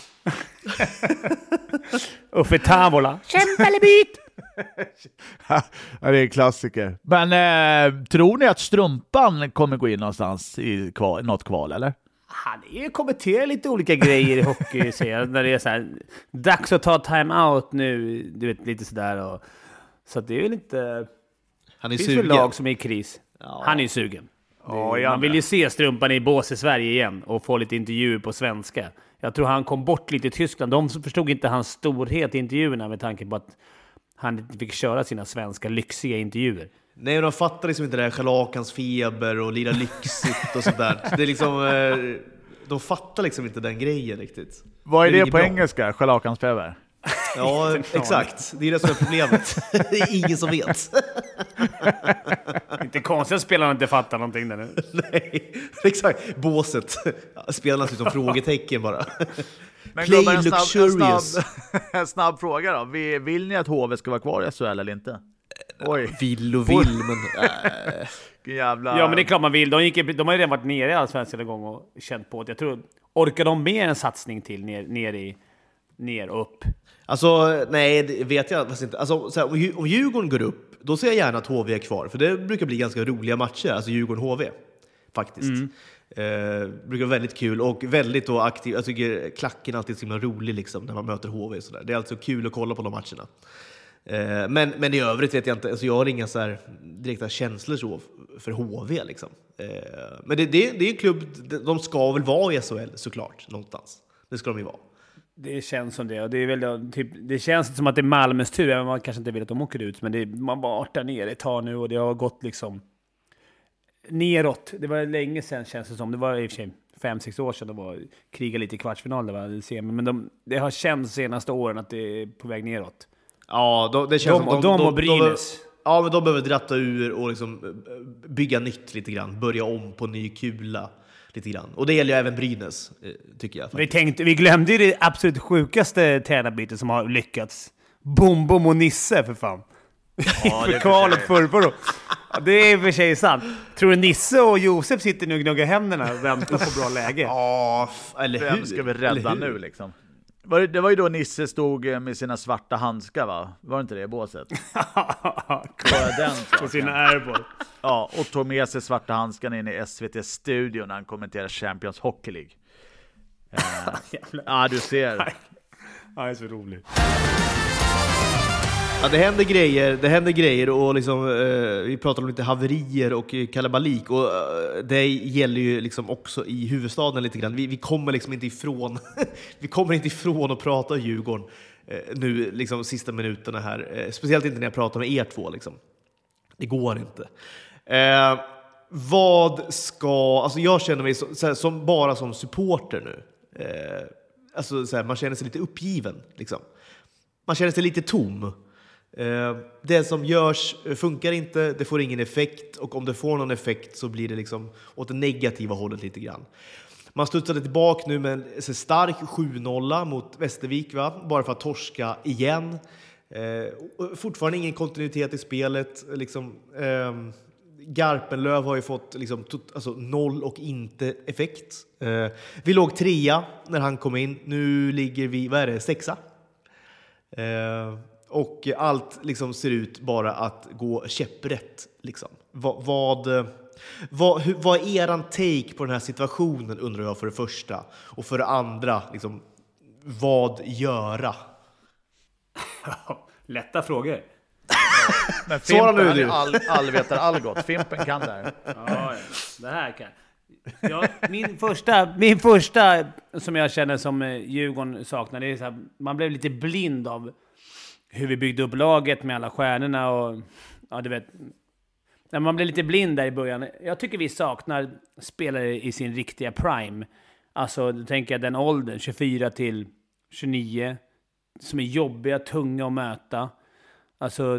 Uffe Tavola. Kämpa eller byt! Ja, det är en klassiker. Men eh, tror ni att Strumpan kommer gå in någonstans i kval, något kval, eller? Han är kommenterar lite olika grejer i hockey, ser när det är så här, dags att ta time-out nu, du vet, lite sådär. Och, så det är väl inte... Han är det finns sugen. väl lag som är i kris. Ja. Han är ju sugen. Ja, man vill ju se Strumpan i bås i Sverige igen och få lite intervjuer på svenska. Jag tror han kom bort lite i Tyskland. De förstod inte hans storhet i intervjuerna med tanke på att han inte fick köra sina svenska lyxiga intervjuer. Nej, men de fattar liksom inte det här schalakans feber och lira lyxigt och sådär. Det är liksom, de fattar liksom inte den grejen riktigt. Vad är det, det på bra. Engelska? Schalakans feber? Ja, exakt. Det är det som är problemet. Det är ingen som vet. Inte konstigt att spelarna inte fattar någonting där nu. Nej, exakt. Båset. Spelarna ser ut som frågetecken bara. Men Play en snabb, en, snabb, en snabb fråga då. Vill, vill ni att H V ska vara kvar i S H L eller inte? Oj. Vill och vill, men... Äh. Jävla... Ja, men det är klart man vill. De, gick, de har ju redan varit nere i Allsvenskan en gång och känt på det. Jag tror, orkar de med en satsning till ner, ner, i, ner och upp? Alltså, nej, det vet jag faktiskt inte. Alltså, så här, om Djurgården går upp, då ser jag gärna att H V är kvar. För det brukar bli ganska roliga matcher, alltså Djurgården-H V, faktiskt. Mm. Eh, brukar vara väldigt kul och väldigt då aktiv. Jag tycker klacken alltid är så himla rolig liksom, när man möter H V. Så där. Det är alltså kul att kolla på de matcherna. Eh, men, men i övrigt vet jag inte, alltså jag har inga så här direkta känslor så för H V. Liksom. Eh, men det, det, det är en klubb, de ska väl vara i S H L såklart, någonstans. Det ska de ju vara. Det känns som det. Och det, är väl, typ, det känns som att det är Malmös tur, även om man kanske inte vill att de åker ut. Men det är, man var varit där nere ett tag nu och det har gått liksom neråt. Det var länge sedan känns det som. Det var i och för sig fem, sex år sedan de var kriga lite i kvartsfinal. Det var, men de, det har känts de senaste åren att det är på väg neråt. Ja, de, det känns de, som de, de, de och Brynäs. Ja, men de behöver dratta ur och liksom bygga nytt lite grann. Börja om på ny kula lite grann. Och det gäller ju även Brynäs, tycker jag. Vi, tänkte, vi glömde ju det absolut sjukaste tränarbytet som har lyckats. Bom, Bom och Nisse, för fan. Ja, för kvalet förr på då. Ja, det är för sig sant. Tror du Nisse och Josef sitter nu och gnuggar händerna och väntar på bra läge? Ja, eller hur? Vem ska vi rädda nu liksom? Det var ju då Nisse stod med sina svarta handskar, va? Var det inte det i båset? Bara den på sina Airballs. Ja, och tog med sig svarta handskarna in i S V T-studion när han kommenterar Champions Hockey League. Uh, ja, du ser. Ja, det är så roligt. Ja, det händer grejer, det händer grejer och liksom, eh, vi pratar om lite haverier och kalabalik och eh, det gäller ju liksom också i huvudstaden lite grann. Vi, vi kommer liksom inte ifrån vi kommer inte ifrån att prata Djurgården eh, nu liksom sista minuterna här. Eh, speciellt inte när jag pratar med er två liksom. Det går inte. Eh, vad ska, alltså jag känner mig så, så här, som bara som supporter nu. Eh, alltså så här, man känner sig lite uppgiven liksom. Man känner sig lite tom. Det som görs funkar inte, det får ingen effekt och om det får någon effekt så blir det liksom åt det negativa hållet lite grann. Man studsade tillbaka nu med en stark sju noll mot Västervik, va? Bara för att torska igen. Eh, fortfarande ingen kontinuitet i spelet. Liksom, eh, Garpenlöv har ju fått liksom, tot, alltså, noll och inte effekt. Eh, vi låg trea när han kom in, nu ligger vi, vad är det, sexa? Eh, Och allt liksom ser ut bara att gå käpprätt. Liksom. Vad, vad, vad, hur, vad är eran take på den här situationen, undrar jag för det första. Och för det andra, liksom, vad göra? Lätta frågor. Men Fimpen, nu, du. All, allvetar Algot. Fimpen kan det här. Ja, ja, det här kan. Ja, min, första, min första som jag känner som Djurgården saknar, det är så här, man blev lite blind av hur vi byggde upp laget med alla stjärnorna och ja, du vet, man blev lite blind där i början. Jag tycker vi saknar spelare i sin riktiga prime. Alltså, då tänker jag den åldern, tjugofyra till tjugonio, som är jobbiga, tunga att möta. Alltså,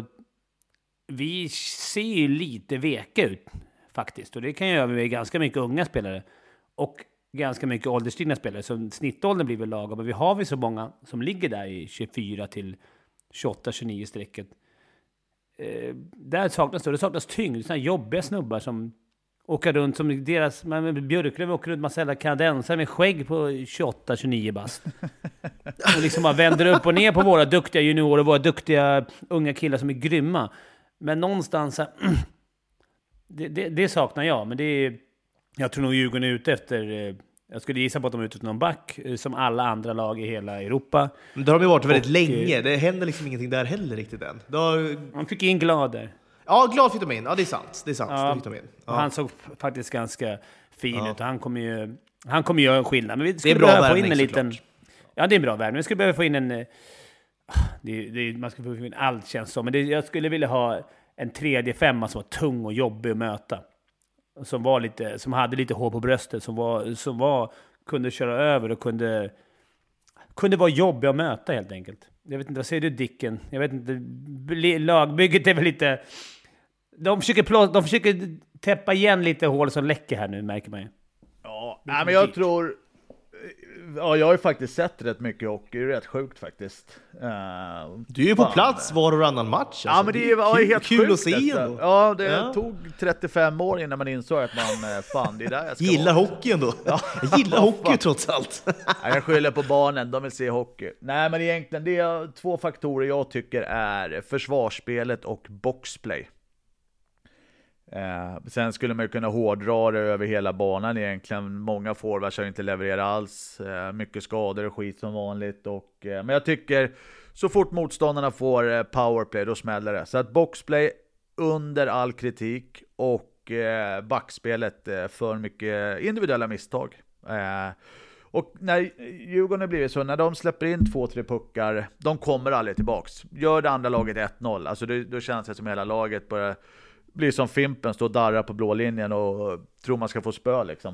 vi ser ju lite veka ut faktiskt. Och det kan göra med ganska mycket unga spelare. Och ganska mycket ålderstigna spelare. Så snittåldern blir väl lagom. Men vi har vi så många som ligger där i tjugofyra till tjugoåtta tjugonio strecket. Eh, där saknas det. Det saknas tyngd. Sådana jobbiga snubbar som åker runt som deras... Man, Björklöv åker runt massa kanadensare med skägg på tjugoåtta tjugonio bast. Och liksom bara vänder upp och ner på våra duktiga juniorer. Våra duktiga unga killar som är grymma. Men någonstans... Här, det, det, det saknar jag. Men det är... Jag tror nog Djurgården är ute efter... Jag skulle gissa på att de är ute efter någon back, som alla andra lag i hela Europa. Men det har de ju varit väldigt och, länge. Det händer liksom ingenting där heller riktigt än. Har... Man fick in Glad där. Ja, Glad fick de in. Ja, det är sant. Det är sant. Ja, fick de in. Ja. Han såg faktiskt ganska fin ja. ut. Han kommer ju, han kommer göra en skillnad. Men vi skulle det är bra behöva få in en liten... Såklart. Ja, det är en bra värvning. Vi skulle behöva få in en... Det, det, man skulle få in allt, känns så. Men det, jag skulle vilja ha en tredje femma som var tung och jobbig att möta. Som var lite, som hade lite hår på bröstet, som var, som var kunde köra över och kunde kunde vara jobbig att möta helt enkelt. Jag vet inte, vad säger du, Dicken? Jag vet inte, lagbygget är väl lite... De försöker, plå, de försöker täppa igen lite hål som läcker här nu, märker man ju. Ja, nej, men jag tror... Ja, jag har ju faktiskt sett rätt mycket hockey. Det är rätt sjukt faktiskt. Uh, du är ju på fan. plats var och annan match. Alltså. Ja, men det är, det är helt kul sjukt, att se ändå. Ja, det ja. tog trettiofem år innan man insåg att man, fan, det är där jag ska gillar vara. hockey ändå. Ja. Jag gillar hockey trots allt. Ja, jag skyller på barnen, de vill se hockey. Nej, men egentligen det är två faktorer jag tycker är försvarsspelet och boxplay. Eh, sen skulle man ju kunna hårdra det över hela banan egentligen. Många forwards har inte levererat alls. Eh, mycket skador och skit som vanligt. Och, eh, men jag tycker så fort motståndarna får eh, powerplay, då smäller det. Så att boxplay under all kritik och eh, backspelet eh, för mycket individuella misstag. Eh, och när Djurgården har blivit så, när de släpper in två, tre puckar, de kommer aldrig tillbaks. Gör det andra laget ett noll, alltså det, då känns det som hela laget börjar bli som Fimpen, står och darrar på blå linjen och tror man ska få spö liksom.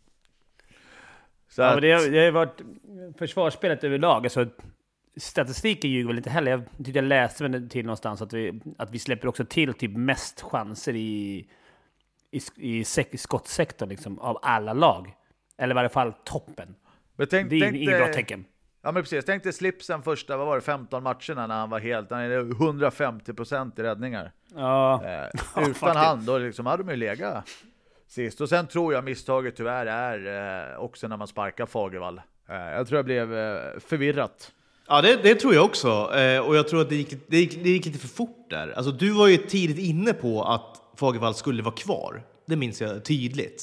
Så ja, att, men det, har, det har varit försvarsspelet överlag, alltså statistiken ljuger väl inte heller. Jag tyckte jag läste det till någonstans att vi, att vi släpper också till typ mest chanser i, i, i, i skottsektorn liksom, av alla lag. Eller i varje fall toppen. Men tänk, det är tänk, inget bra tecken. Ja men precis, tänk dig Slipsen första, vad var det, femton matcherna när han var helt, han är hundrafemtio procent i räddningar. Ja. Eh, utan han, då liksom hade de ju legat sist. Och sen tror jag misstaget tyvärr är eh, också när man sparkar Fagervall. Eh, jag tror jag blev eh, förvirrat. Ja, det, det tror jag också. Eh, och jag tror att det gick, det, gick, det gick lite för fort där. Alltså, du var ju tidigt inne på att Fagervall skulle vara kvar. Det minns jag tydligt.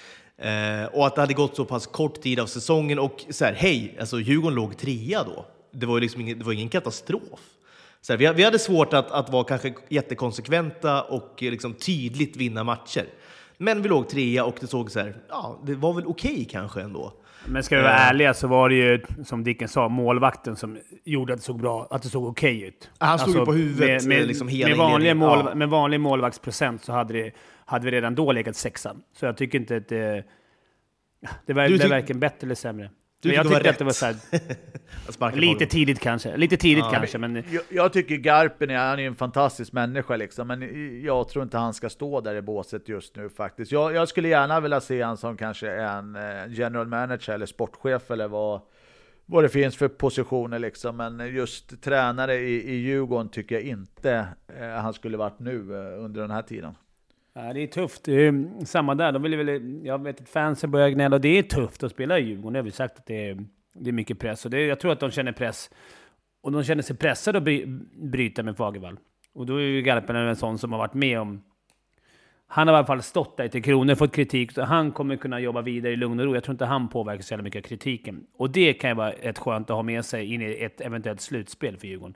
Eh, och att det hade gått så pass kort tid av säsongen. Och så här, hej, alltså Djurgården låg trea då. Det var ju liksom ingen, det var ingen katastrof. Så här, vi, vi hade svårt att, att vara kanske jättekonsekventa och liksom tydligt vinna matcher. Men vi låg trea och det såg så här, ja, det var väl okej okay kanske ändå. Men ska vi vara ärliga så var det ju, som Dicken sa, målvakten som gjorde att det såg bra, att det såg okej okay ut. Han stod alltså, ju på huvudet med, med, liksom hela med vanlig, mål, ja. med vanlig målvaktsprocent så hade, det, hade vi redan då legat sexan. Så jag tycker inte att det, det var, det varken bättre eller sämre. Du men jag tycker tyckte att det var så här, lite på. tidigt kanske. Lite tidigt ja, kanske, men... Jag, jag tycker Garpen är, han är en fantastisk människa liksom, men jag tror inte han ska stå där i båset just nu faktiskt. Jag, jag skulle gärna vilja se han som kanske en eh, general manager eller sportchef eller vad, vad det finns för positioner liksom, men just tränare i, i Djurgården tycker jag inte eh, han skulle varit nu eh, under den här tiden. Ja, det är tufft. Det är samma där. De vill väl, jag vet att fansen börjar gnälla. Det är tufft att spela i Djurgården. Det har vi sagt att det är, det är mycket press. Och det, jag tror att de känner press. Och de känner sig pressade att bry, bryta med Fagervall. Och då är ju Garpen en sån som har varit med om... Han har i alla fall stått där till Kronor, fått kritik. Så han kommer kunna jobba vidare i lugn och ro. Jag tror inte han påverkar så mycket av kritiken. Och det kan ju vara ett skönt att ha med sig in i ett eventuellt slutspel för Djurgården.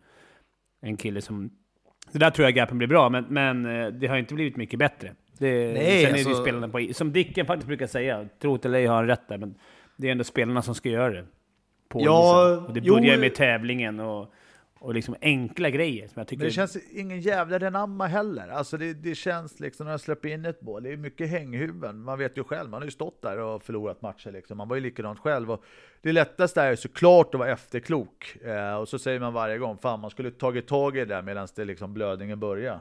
En kille som... Det där tror jag Garpen blir bra, men, men det har inte blivit mycket bättre. Det, Nej, sen alltså... är det spelarna på, som Dicken faktiskt brukar säga, tro eller ej har han rätt där, men det är ändå spelarna som ska göra det på ja, isen. Och det börjar jo... med tävlingen och, och liksom enkla grejer som jag tycker. Men det känns ingen jävla renamma heller. Alltså det, det känns liksom när jag släpper in ett mål, det är mycket hänghuvuden. Man vet ju själv, man har ju stått där och förlorat matcher liksom. Man var ju likadant själv och det lättaste är ju såklart att vara efterklok. Eh, och så säger man varje gång, fan man skulle tagit tag i det där medan det liksom blödningen börjar.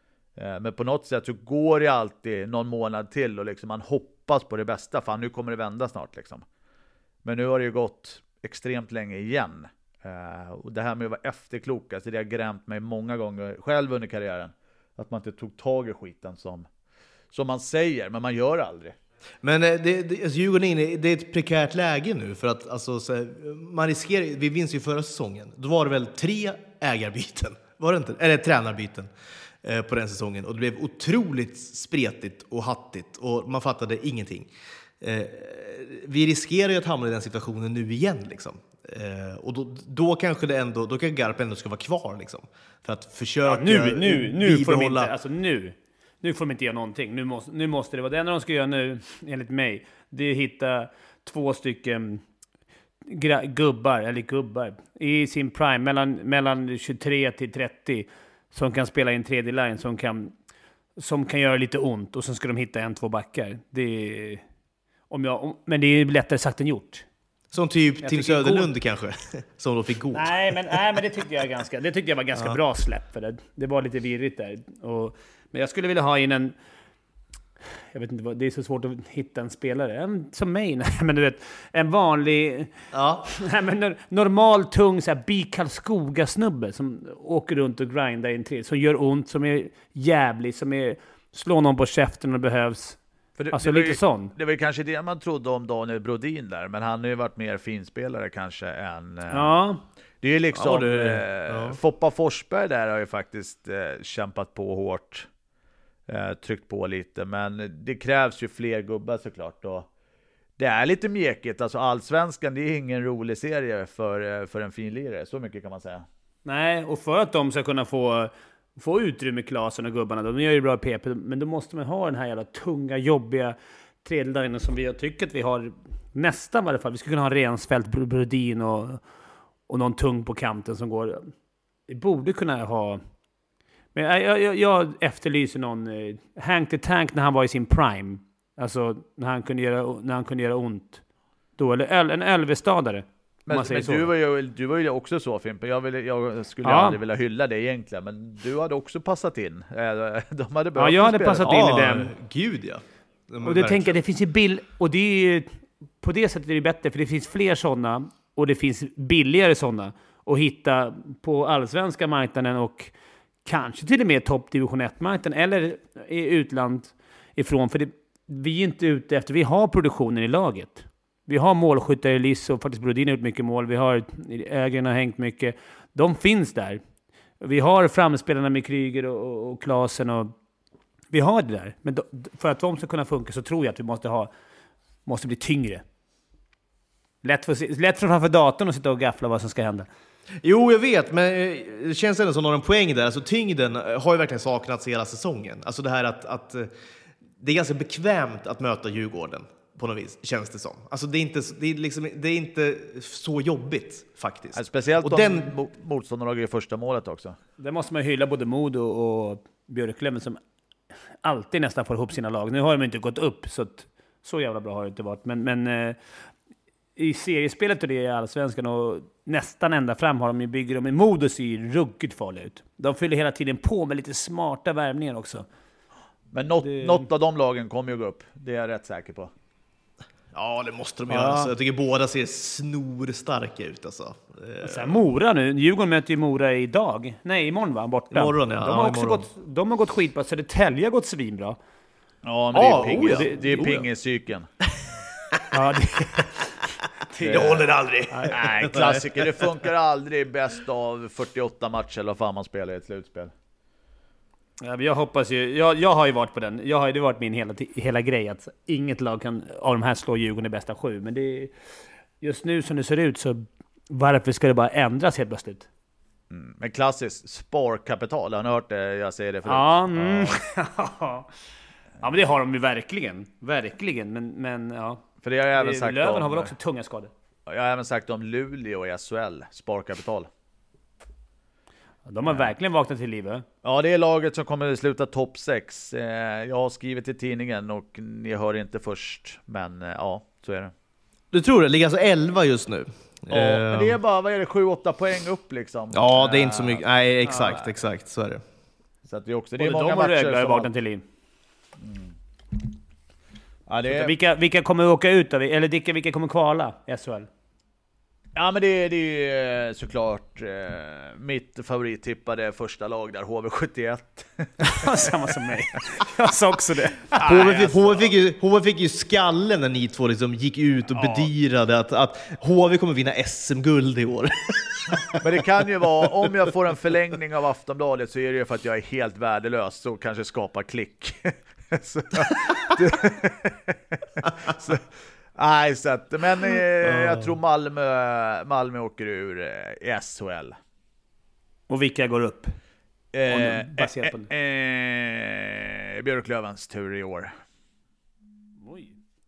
Men på något sätt så går det alltid någon månad till och liksom man hoppas på det bästa. Fan, nu kommer det vända snart liksom. Men nu har det ju gått extremt länge igen. Och det här med att vara efterklok, alltså det har grämt mig många gånger själv under karriären. Att man inte tog tag i skiten som, som man säger, men man gör aldrig. Men det, det, alltså Djurgården är inne, det är ett prekärt läge nu för att alltså, så, man riskerar, vi vinns ju förra säsongen. Då var det väl tre ägarbyten, var det inte? Eller tränarbyten på den säsongen. Och det blev otroligt spretigt och hattigt. Och man fattade ingenting. Eh, vi riskerar ju att hamna i den situationen nu igen. Liksom. Eh, och då, då kanske det ändå, då kanske Garpen ändå ska vara kvar. Liksom, för att försöka ja, nu, nu, nu får de inte, bibehålla... alltså nu, nu får de inte göra någonting. Nu måste, nu måste det vara det enda de ska göra nu, enligt mig. Det är att hitta två stycken gra- gubbar, eller gubbar, i sin prime, mellan, mellan tjugotre till trettio. Som kan spela i en tredje line, som kan, som kan göra lite ont. Och sen ska de hitta en, två backar. Det är, om jag, om, men det är lättare sagt än gjort. Som typ Tim Söderlund kanske, som de fick gå. Nej, men, nej, men det tyckte jag, ganska, det tyckte jag var ganska ja. bra släpp. För det, det var lite virrigt där. Och, men jag skulle vilja ha in en... Jag vet inte, det är så svårt att hitta en spelare. En som mig, nej, men du vet, en vanlig... Ja. Nej, men normal, tung, så här, Bikalskoga-snubbe som åker runt och grindar i en tre. Som gör ont, som är jävlig, som är... Slår någon på käften när det behövs. För det, alltså det lite ju, sån. Det var ju kanske det man trodde om Daniel Brodin där. Men han har ju varit mer finspelare kanske än... Ja. Det är ju liksom... Ja, det, eh, ja. Foppa Forsberg där har ju faktiskt eh, kämpat på hårt. eh, tryckt på lite. Men det krävs ju fler gubbar såklart. Och det är lite mjäkigt. Alltså Allsvenskan, det är ingen rolig serie för, för en finlirare. Så mycket kan man säga. Nej, och för att de ska kunna få, få utrymme, Klasen och gubbarna, de gör ju bra P P, men då måste man ha den här jävla tunga, jobbiga tredjedelen som vi tycker att vi har nästan i alla fall. Vi skulle kunna ha Rensfeldt, Brodin och, och någon tung på kanten som går. Vi borde kunna ha... Men jag, jag, jag efterlyser någon eh, Hank the Tank när han var i sin prime. Alltså när han kunde göra, när han kunde göra ont. Då, eller en Elvestadare. Men, men du, var ju, du var ju också så, Fimpen. Jag, ville, jag skulle ja. aldrig vilja hylla det egentligen. Men du hade också passat in. De hade ja, jag hade spela. passat in ja, i den. Gud ja. De och det tänker jag, det finns ju bild... Och det är ju, på det sättet är det bättre, för det finns fler sådana. Och det finns billigare sådana. Att hitta på allsvenska marknaden och kanske till och med topp division ett-marknaden. Eller i utland ifrån. För det, vi är inte ute efter... Vi har produktionen i laget. Vi har målskyttar i Liss och faktiskt Brodin har gjort mycket mål. Vi har Ögren har hängt mycket. De finns där. Vi har framspelarna med Kryger och, och, och Klasen och vi har det där. Men då, för att de ska kunna funka så tror jag att vi måste ha måste bli tyngre. Lätt, för, lätt framför datorn och sitta och gaffla vad som ska hända. Jo, jag vet, men det känns ändå som någon poäng där. Alltså tyngden har ju verkligen saknats hela säsongen. Alltså det här att, att det är ganska bekvämt att möta Djurgården. På något vis, känns det som. Alltså det är inte, det är liksom, det är inte så jobbigt faktiskt. Ja, speciellt och om den motståndarlaget i första målet också. Det måste man hylla både Modo och Björklöven som alltid nästan får ihop sina lag. Nu har de inte gått upp, så att, så jävla bra har det inte varit. Men, men eh, i seriespelet och det i Allsvenskan och nästan ända fram har de ju bygger de i Modo ser ju ruggigt farligt ut. De fyller hela tiden på med lite smarta värvningar också. Men något, det... något av de lagen kommer ju gå upp. Det är jag rätt säker på. Ja, det måste de ja. göra. Alltså, jag tycker båda ser snorstarka ut. Alltså. Så här, Mora nu. Djurgården möter ju Mora idag. Nej, imorgon va? Borta. Imorgon, ja. De har, ja, också imorgon. gått, de har gått skitbra. Södertälje har gått svinbra. Ja, men det är ah, pingis, oh ja. det är oh ja. pingiscykeln. Ja, det, det, det håller aldrig. Nej, klassiker. Det funkar aldrig bäst av fyrtioåtta matcher eller vad fan man spelar i ett slutspel. ja, jag hoppas ju... Jag, jag har ju varit på den. Jag har ju det varit min hela, hela grej att inget lag kan av de här slå Djurgården i bästa sju. Men det är, just nu som det ser ut så varför ska det bara ändras helt plötsligt? Mm, men klassiskt sparkapital. Har ni hört det? Jag säger det förut. Ja, mm. ja. ja, men det har de ju verkligen. Verkligen, men, men ja. För det har jag även sagt Löven om, har väl också tunga skador. Jag har även sagt om Luleå i S H L. Sparkapital. De har verkligen vaknat till liv. Ja, det är laget som kommer att sluta topp sex. Jag har skrivit i tidningen och ni hör inte först. Men ja, så är det. Du tror det? Ligger alltså elva just nu. Ja, uh, men det är bara, vad är det, sju åtta poäng upp liksom. Ja, det är inte så mycket. Nej, exakt, uh, exakt, så är det. Så att det är också, det är både många de och matcher Rögle har vaknat har... till liv. Mm. Ja, det är... vilka, vilka kommer åka ut då? Eller vilka, vilka kommer kvala i S H L? Ja, men det, det är såklart eh, mitt favorittippade första lag där, H V sjuttioett. Samma som mig. Jag sa också det. H V, H V, fick ju, H V fick ju skallen när ni två liksom gick ut och ja. bedyrade att, att H V kommer vinna S M-guld i år. Men det kan ju vara, om jag får en förlängning av Aftonbladet så är det ju för att jag är helt värdelös, så kanske skapa klick. så, så, nej, så att, men eh, jag tror Malmö, Malmö åker ur eh, S H L. Och vilka går upp? Eh, eh, eh, eh, Björklövens tur i år. Oj.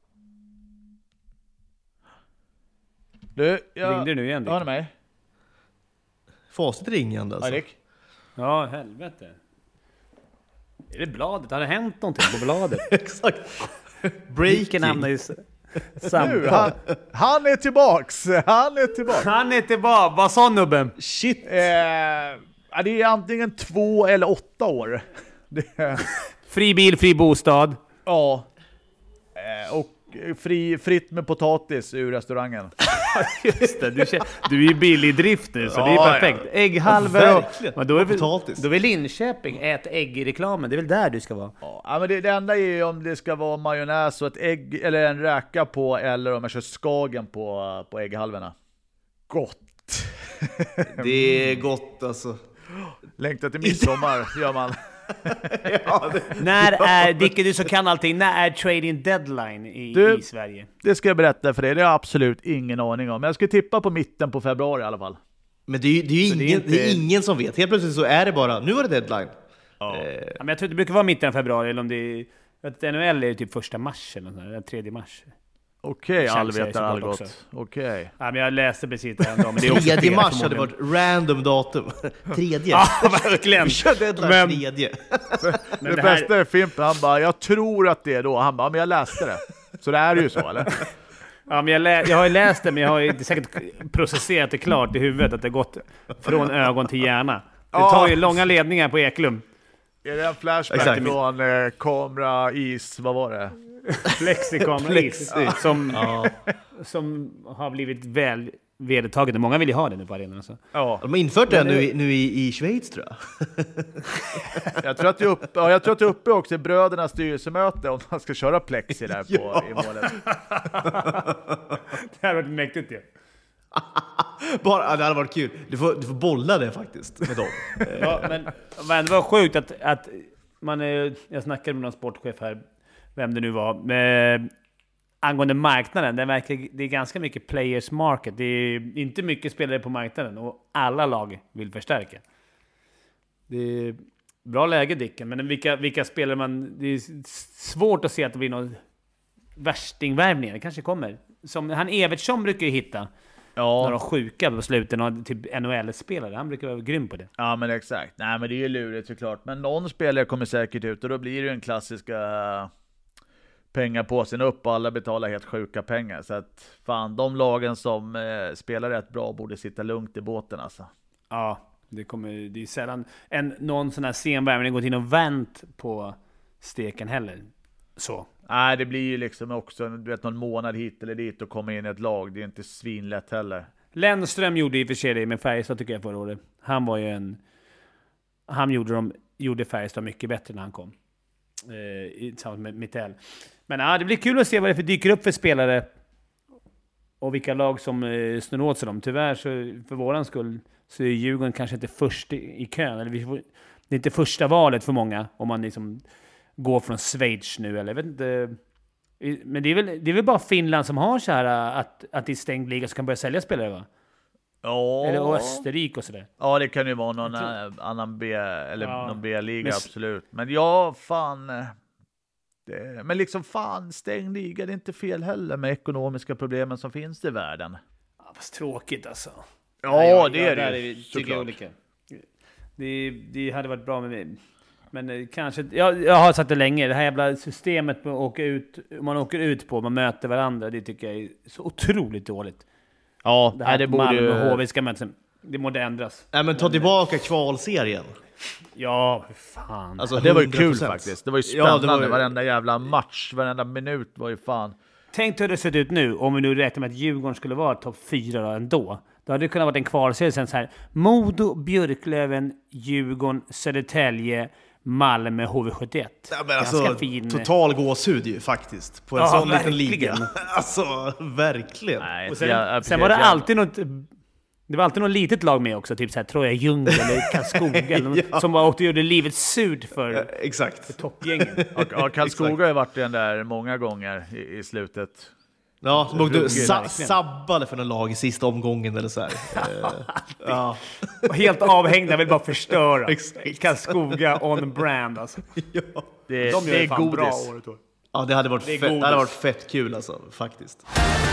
Du, jag... Ringde du nu igen? Hör ni mig? Facit ringande alltså. Erik? Ja, helvete. Är det bladet? Har det hänt någonting på bladet? Exakt. Breaking hamnar ju nu, han, han är tillbaks. Han är tillbaks. Han är tillbaks. Vad sa nubben? Shit. Eh, det är antingen två eller åtta år. Det... Fri bil, fri bostad. Ja. Eh, och fri, fritt med potatis ur restaurangen. Just det, du, du är ju billig i drift nu, så ja, det är perfekt. Ja. Ägghalvor och... Men då är väl, potatis. Då är Linköping, ät ägg i reklamen. Det är väl där du ska vara. Ja, men det, det enda är om det ska vara majonnäs och ett ägg, eller en räka på, eller om jag kör skagen på, på ägghalvorna. Gott! Det är gott alltså. Längtar till midsommar, gör man. ja, det, När är, Dicke, du som kan allting, när är trading deadline i, du, i Sverige? Det ska jag berätta för dig, det har jag absolut ingen aning om. Men jag ska tippa på mitten på februari i alla fall. Men det är ju det är ingen, det är inte... det är ingen som vet. Helt plötsligt så är det bara, nu var det deadline. Ja. Eh. Ja, men jag tror det brukar vara mitten av februari, eller om det är... N H L är typ första mars eller något, eller tredje mars. Okej, okay, allvetar allgott. Okej. Okay. Ja, men jag läste precis det ändå. Men det är tredje mars hade varit random datum. Tredje. Ja, verkligen. Vi kör deadline men, tredje. Men det, det här... bästa är Fimpen, han bara, jag tror att det är då. Han bara, men jag läste det. Så det är ju så, eller? Ja, men jag, lä- jag har ju läst det, men jag har ju inte säkert processerat det klart i huvudet att det gått från ögon till hjärna. Det tar ju långa ledningar på Eklund. Är det en flashback Exakt. från eh, kamera, is, vad var det? Plexikamera is. Som, ja. som har blivit väl vedertaget. Många vill ju ha det nu på arenan. Alltså. Ja. De har infört det nu, nu i, i Schweiz, tror jag. jag, tror att det är uppe, ja, jag tror att det är uppe också i brödernas styrelsemöte om man ska köra plexi där på, ja. i målet. Det här har varit mäktigt ju. Bara, det hade varit kul. Du får, du får bolla det faktiskt med dem. Ja, men, men det var sjukt att, att man är, jag snackade med någon sportchef här, vem det nu var, med, angående marknaden. Det, verkar, det är ganska mycket players market. Det är inte mycket spelare på marknaden och alla lag vill förstärka. Det är bra läge, Dicken, men vilka, vilka spelare man... Det är svårt att se att det blir någon värstingvärvningar. Det kanske kommer. Som, han Evertsson brukar ju hitta. Ja. När de sjuka på sluten av typ N H L-spelare. Han brukar vara grym på det. Ja, men exakt. Nej, men det är ju lurigt såklart. Men någon spelare kommer säkert ut och då blir det ju en klassiska pengar på sin upp och alla betalar helt sjuka pengar. Så att fan, de lagen som eh, spelar rätt bra borde sitta lugnt i båten alltså. Ja, det kommer det är sällan en någon sån här senvärmning går in och vänt på steken heller. Så. Nej, det blir ju liksom också du vet, någon månad hit eller dit och komma in i ett lag. Det är inte svinlätt heller. Lennström gjorde i och för sig det med Färjestad tycker jag förra året. Han var ju en... Han gjorde, dem, gjorde Färjestad mycket bättre när han kom. Eh, tillsammans med Mittell. Men ja, det blir kul att se vad det för dyker upp för spelare. Och vilka lag som eh, snurrar åt sig dem. Tyvärr så för våran skull så är Djurgården kanske inte först i, i kön. Eller vi får, det är inte första valet för många om man liksom... gå från Schweiz nu, eller jag vet inte. Men det är väl, det är väl bara Finland som har så här att, att i stängd liga så kan börja sälja spelare, va? Ja. Eller Österrike och sådär. Ja, det kan ju vara någon annan B, eller ja. någon B-liga, men, absolut. Men ja, fan. Det, men liksom fan, stängd liga, det är inte fel heller med ekonomiska problemen som finns i världen. Ja, fast tråkigt alltså. Ja, Nej, jag, det är det. det tycker olika. Det, det hade varit bra med mig. Men kanske, jag, jag har sagt det länge, det här jävla systemet med att åka ut, man åker ut på, man möter varandra, det tycker jag är så otroligt dåligt. Ja, det här det borde Malmö ju... och H V ska mötas, det borde ändras. Nej, men ta tillbaka kvalserien. Ja, fan. Alltså, det var ju kul faktiskt. Det var ju spännande, ja, det var ju... varenda jävla match, varenda minut var ju fan. Tänk hur det sett ut nu, om vi nu räknar med att Djurgården skulle vara topp fyra då ändå. Då hade det kunnat vara en kvalserie sen så här. Modo, Björklöven, Djurgården, Södertälje, Malmö, H V sjuttioett. Ja, men alltså, fin... total gåshud ju faktiskt. På en ja, sån verkligen. Liten liga. Alltså, verkligen. Nej, och sen, jag, sen var det alltid något... Det var alltid något litet lag med också. Typ såhär Troja Ljung eller Karlskoga. Eller ja. Som var åkte och gjorde livet surt för, ja, exakt. för toppgängen. Och, och Karlskoga har ju varit den där många gånger i, i slutet. Ja, som åkte sa- sabbade för en lag i sista omgången eller så här. Ja. Helt avhängda, jag vill bara förstöra. Karlskoga on brand alltså. Ja. Det, De det är fan godis. Bra året. Ja, det hade varit, det, fe- det hade varit fett kul alltså, faktiskt.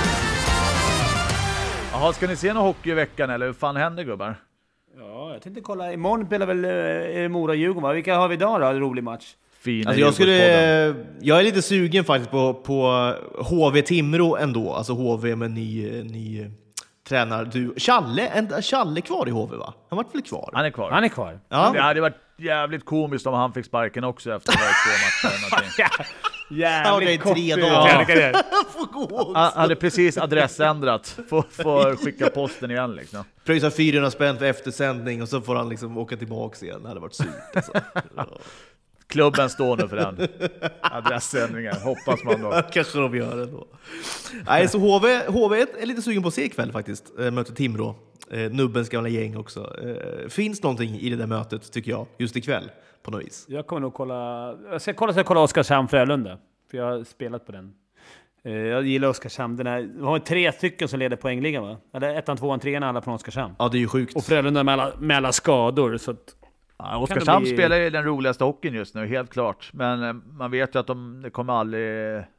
Jaha, ska ni se någon hockey i veckan eller hur fan händer, gubbar? Ja, jag tänkte kolla. Imorgon spelar väl eh, Mora-Djurgården, va? Vilka har vi idag då? En rolig match. Alltså jag, skulle, jag är lite sugen faktiskt på, på H V Timrå ändå. Alltså H V med ny, ny tränare. Du, Challe, en, Challe kvar i H V, va? Han var väl kvar? Han är kvar. Han är kvar. Ja. Det hade varit jävligt komiskt om han fick sparken också efter två matcher. Jävligt kort. Tre dagar. Han hade precis adressändrat. Får, får skicka posten igen liksom. Pröjsa fyrahundra spänn för eftersändning och så får han liksom åka tillbaka igen. Det hade varit surt alltså. Ja. Klubben står nu för den adressändringen, hoppas man då. Kanske de gör det då. Nej, så H V, H V är lite sugen på att se ikväll faktiskt. Möter Timrå. Eh, nubbens gamla gäng också. Eh, finns någonting i det där mötet, tycker jag, just ikväll på något vis? Jag kommer nog kolla... Jag ska kolla så jag kollar Oskarshamn-Frölunda. För jag har spelat på den. Eh, jag gillar Oskarshamn. Den här, vi har tre stycken som leder poängligan, va? Eller ettan, tvåan, trean, alla från Oskarshamn. Ja, det är ju sjukt. Och Frölunda med alla, med alla skador, så att... Ja, Oskarshamn bli... spelar ju den roligaste hockeyn just nu, helt klart. Men eh, man vet ju att de det kommer aldrig eh,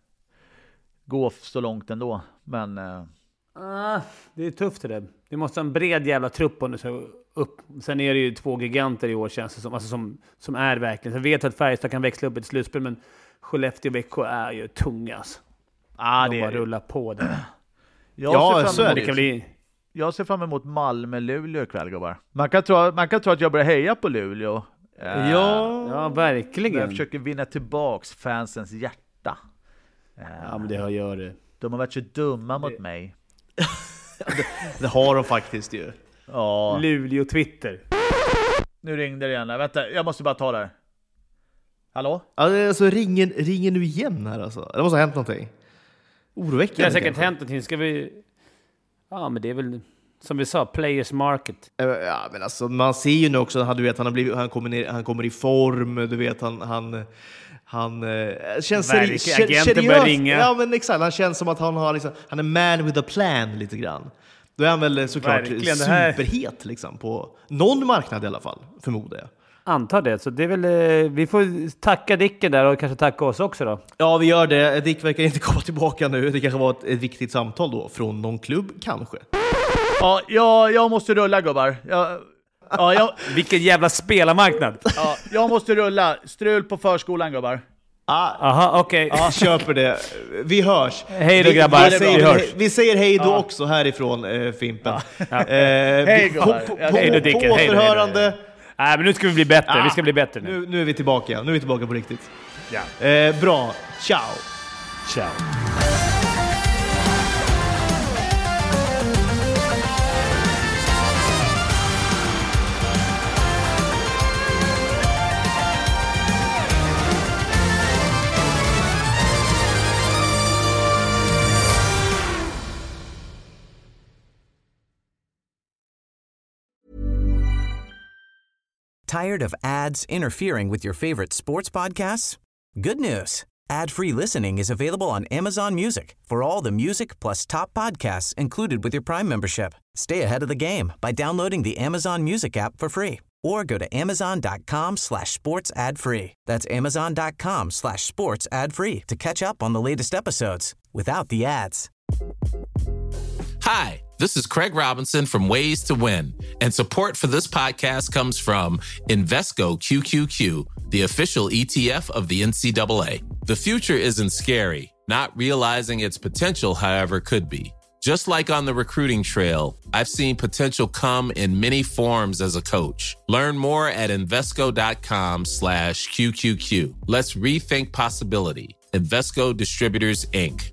gå så långt ändå. Men... Eh... Ah, det är tufft det där. Vi måste ha en bred jävla trupp under så upp. Sen är det ju två giganter i år, känns det som. Alltså som, som är verkligen. Jag vet att Färjestad kan växla upp ett slutspel, men Skellefteå och Växjö är ju tunga. Alltså. Ah, de det bara är rullar på det. Jag ja, ser så är det. det kan bli... Jag ser fram emot Malmö-Luleå ikväll, gubbar. Man kan tro, man kan tro att jag börjar heja på Luleå. Ja, ja verkligen. Jag försöker vinna tillbaks fansens hjärta. Ja, men det har jag det. De har varit så dumma mot det... mig. det, det har de faktiskt ju. Ja. Luleå Twitter. Nu ringde det igen. Vänta, jag måste bara ta det här. Hallå? Alltså ringer, ringer nu igen här alltså. Det måste ha hänt någonting. Oroväckande. Det har säkert kanske. hänt någonting. Ska vi... Ja, men det är väl... Som vi sa, players market. Ja, men alltså man ser ju nu också, han, du vet, han, har blivit, han, kommer ner, han kommer i form, du vet, han... han Han eh, känns seri- ser- agenten börjar ringa. Ja, men exakt. Han känns som att han har liksom, han är man with a plan lite grann. Då är han väl såklart verkligen, här... superhet liksom på någon marknad i alla fall, förmodar jag. Antar det. Så det är väl, eh, vi får tacka Dicken där och kanske tacka oss också då. Ja, vi gör det. Dick verkar inte komma tillbaka nu. Det kanske var ett, ett viktigt samtal då från någon klubb, kanske. Ja, jag, jag måste rulla, gubbar. Jag, ja, jag, Vilken jävla spelarmarknad. ja, jag måste rulla. Strul på förskolan, gubbar. Ah, Aha, okej. ja, köper det. Vi hörs. Hej då, vi, grabbar. Vi säger, Vi hörs. vi säger hej då Ja. också härifrån eh, Fimpen. Ja. Eh, Hej, vi- gubbar. på, på, på, Hej då, Dicken. på Hej då, hej då, återhörande. hej Nej, men nu ska vi bli bättre. Vi ska bli bättre nu. Nu, nu är vi tillbaka. Nu är vi tillbaka på riktigt. Ja. Eh, bra. Ciao. Ciao. Tired of ads interfering with your favorite sports podcasts? Good news. Ad-free listening is available on Amazon Music for all the music plus top podcasts included with your Prime membership. Stay ahead of the game by downloading the Amazon Music app for free or go to amazon.com slash sports ad free. That's amazon.com slash sports ad free to catch up on the latest episodes without the ads. Hi, this is Craig Robinson from Ways to Win, and support for this podcast comes from Invesco Q Q Q, the official E T F of the N C double A. The future isn't scary. Not realizing its potential, however, could be. Just like on the recruiting trail, I've seen potential come in many forms as a coach. Learn more at Invesco.com slash QQQ. Let's rethink possibility. Invesco Distributors, Incorporated.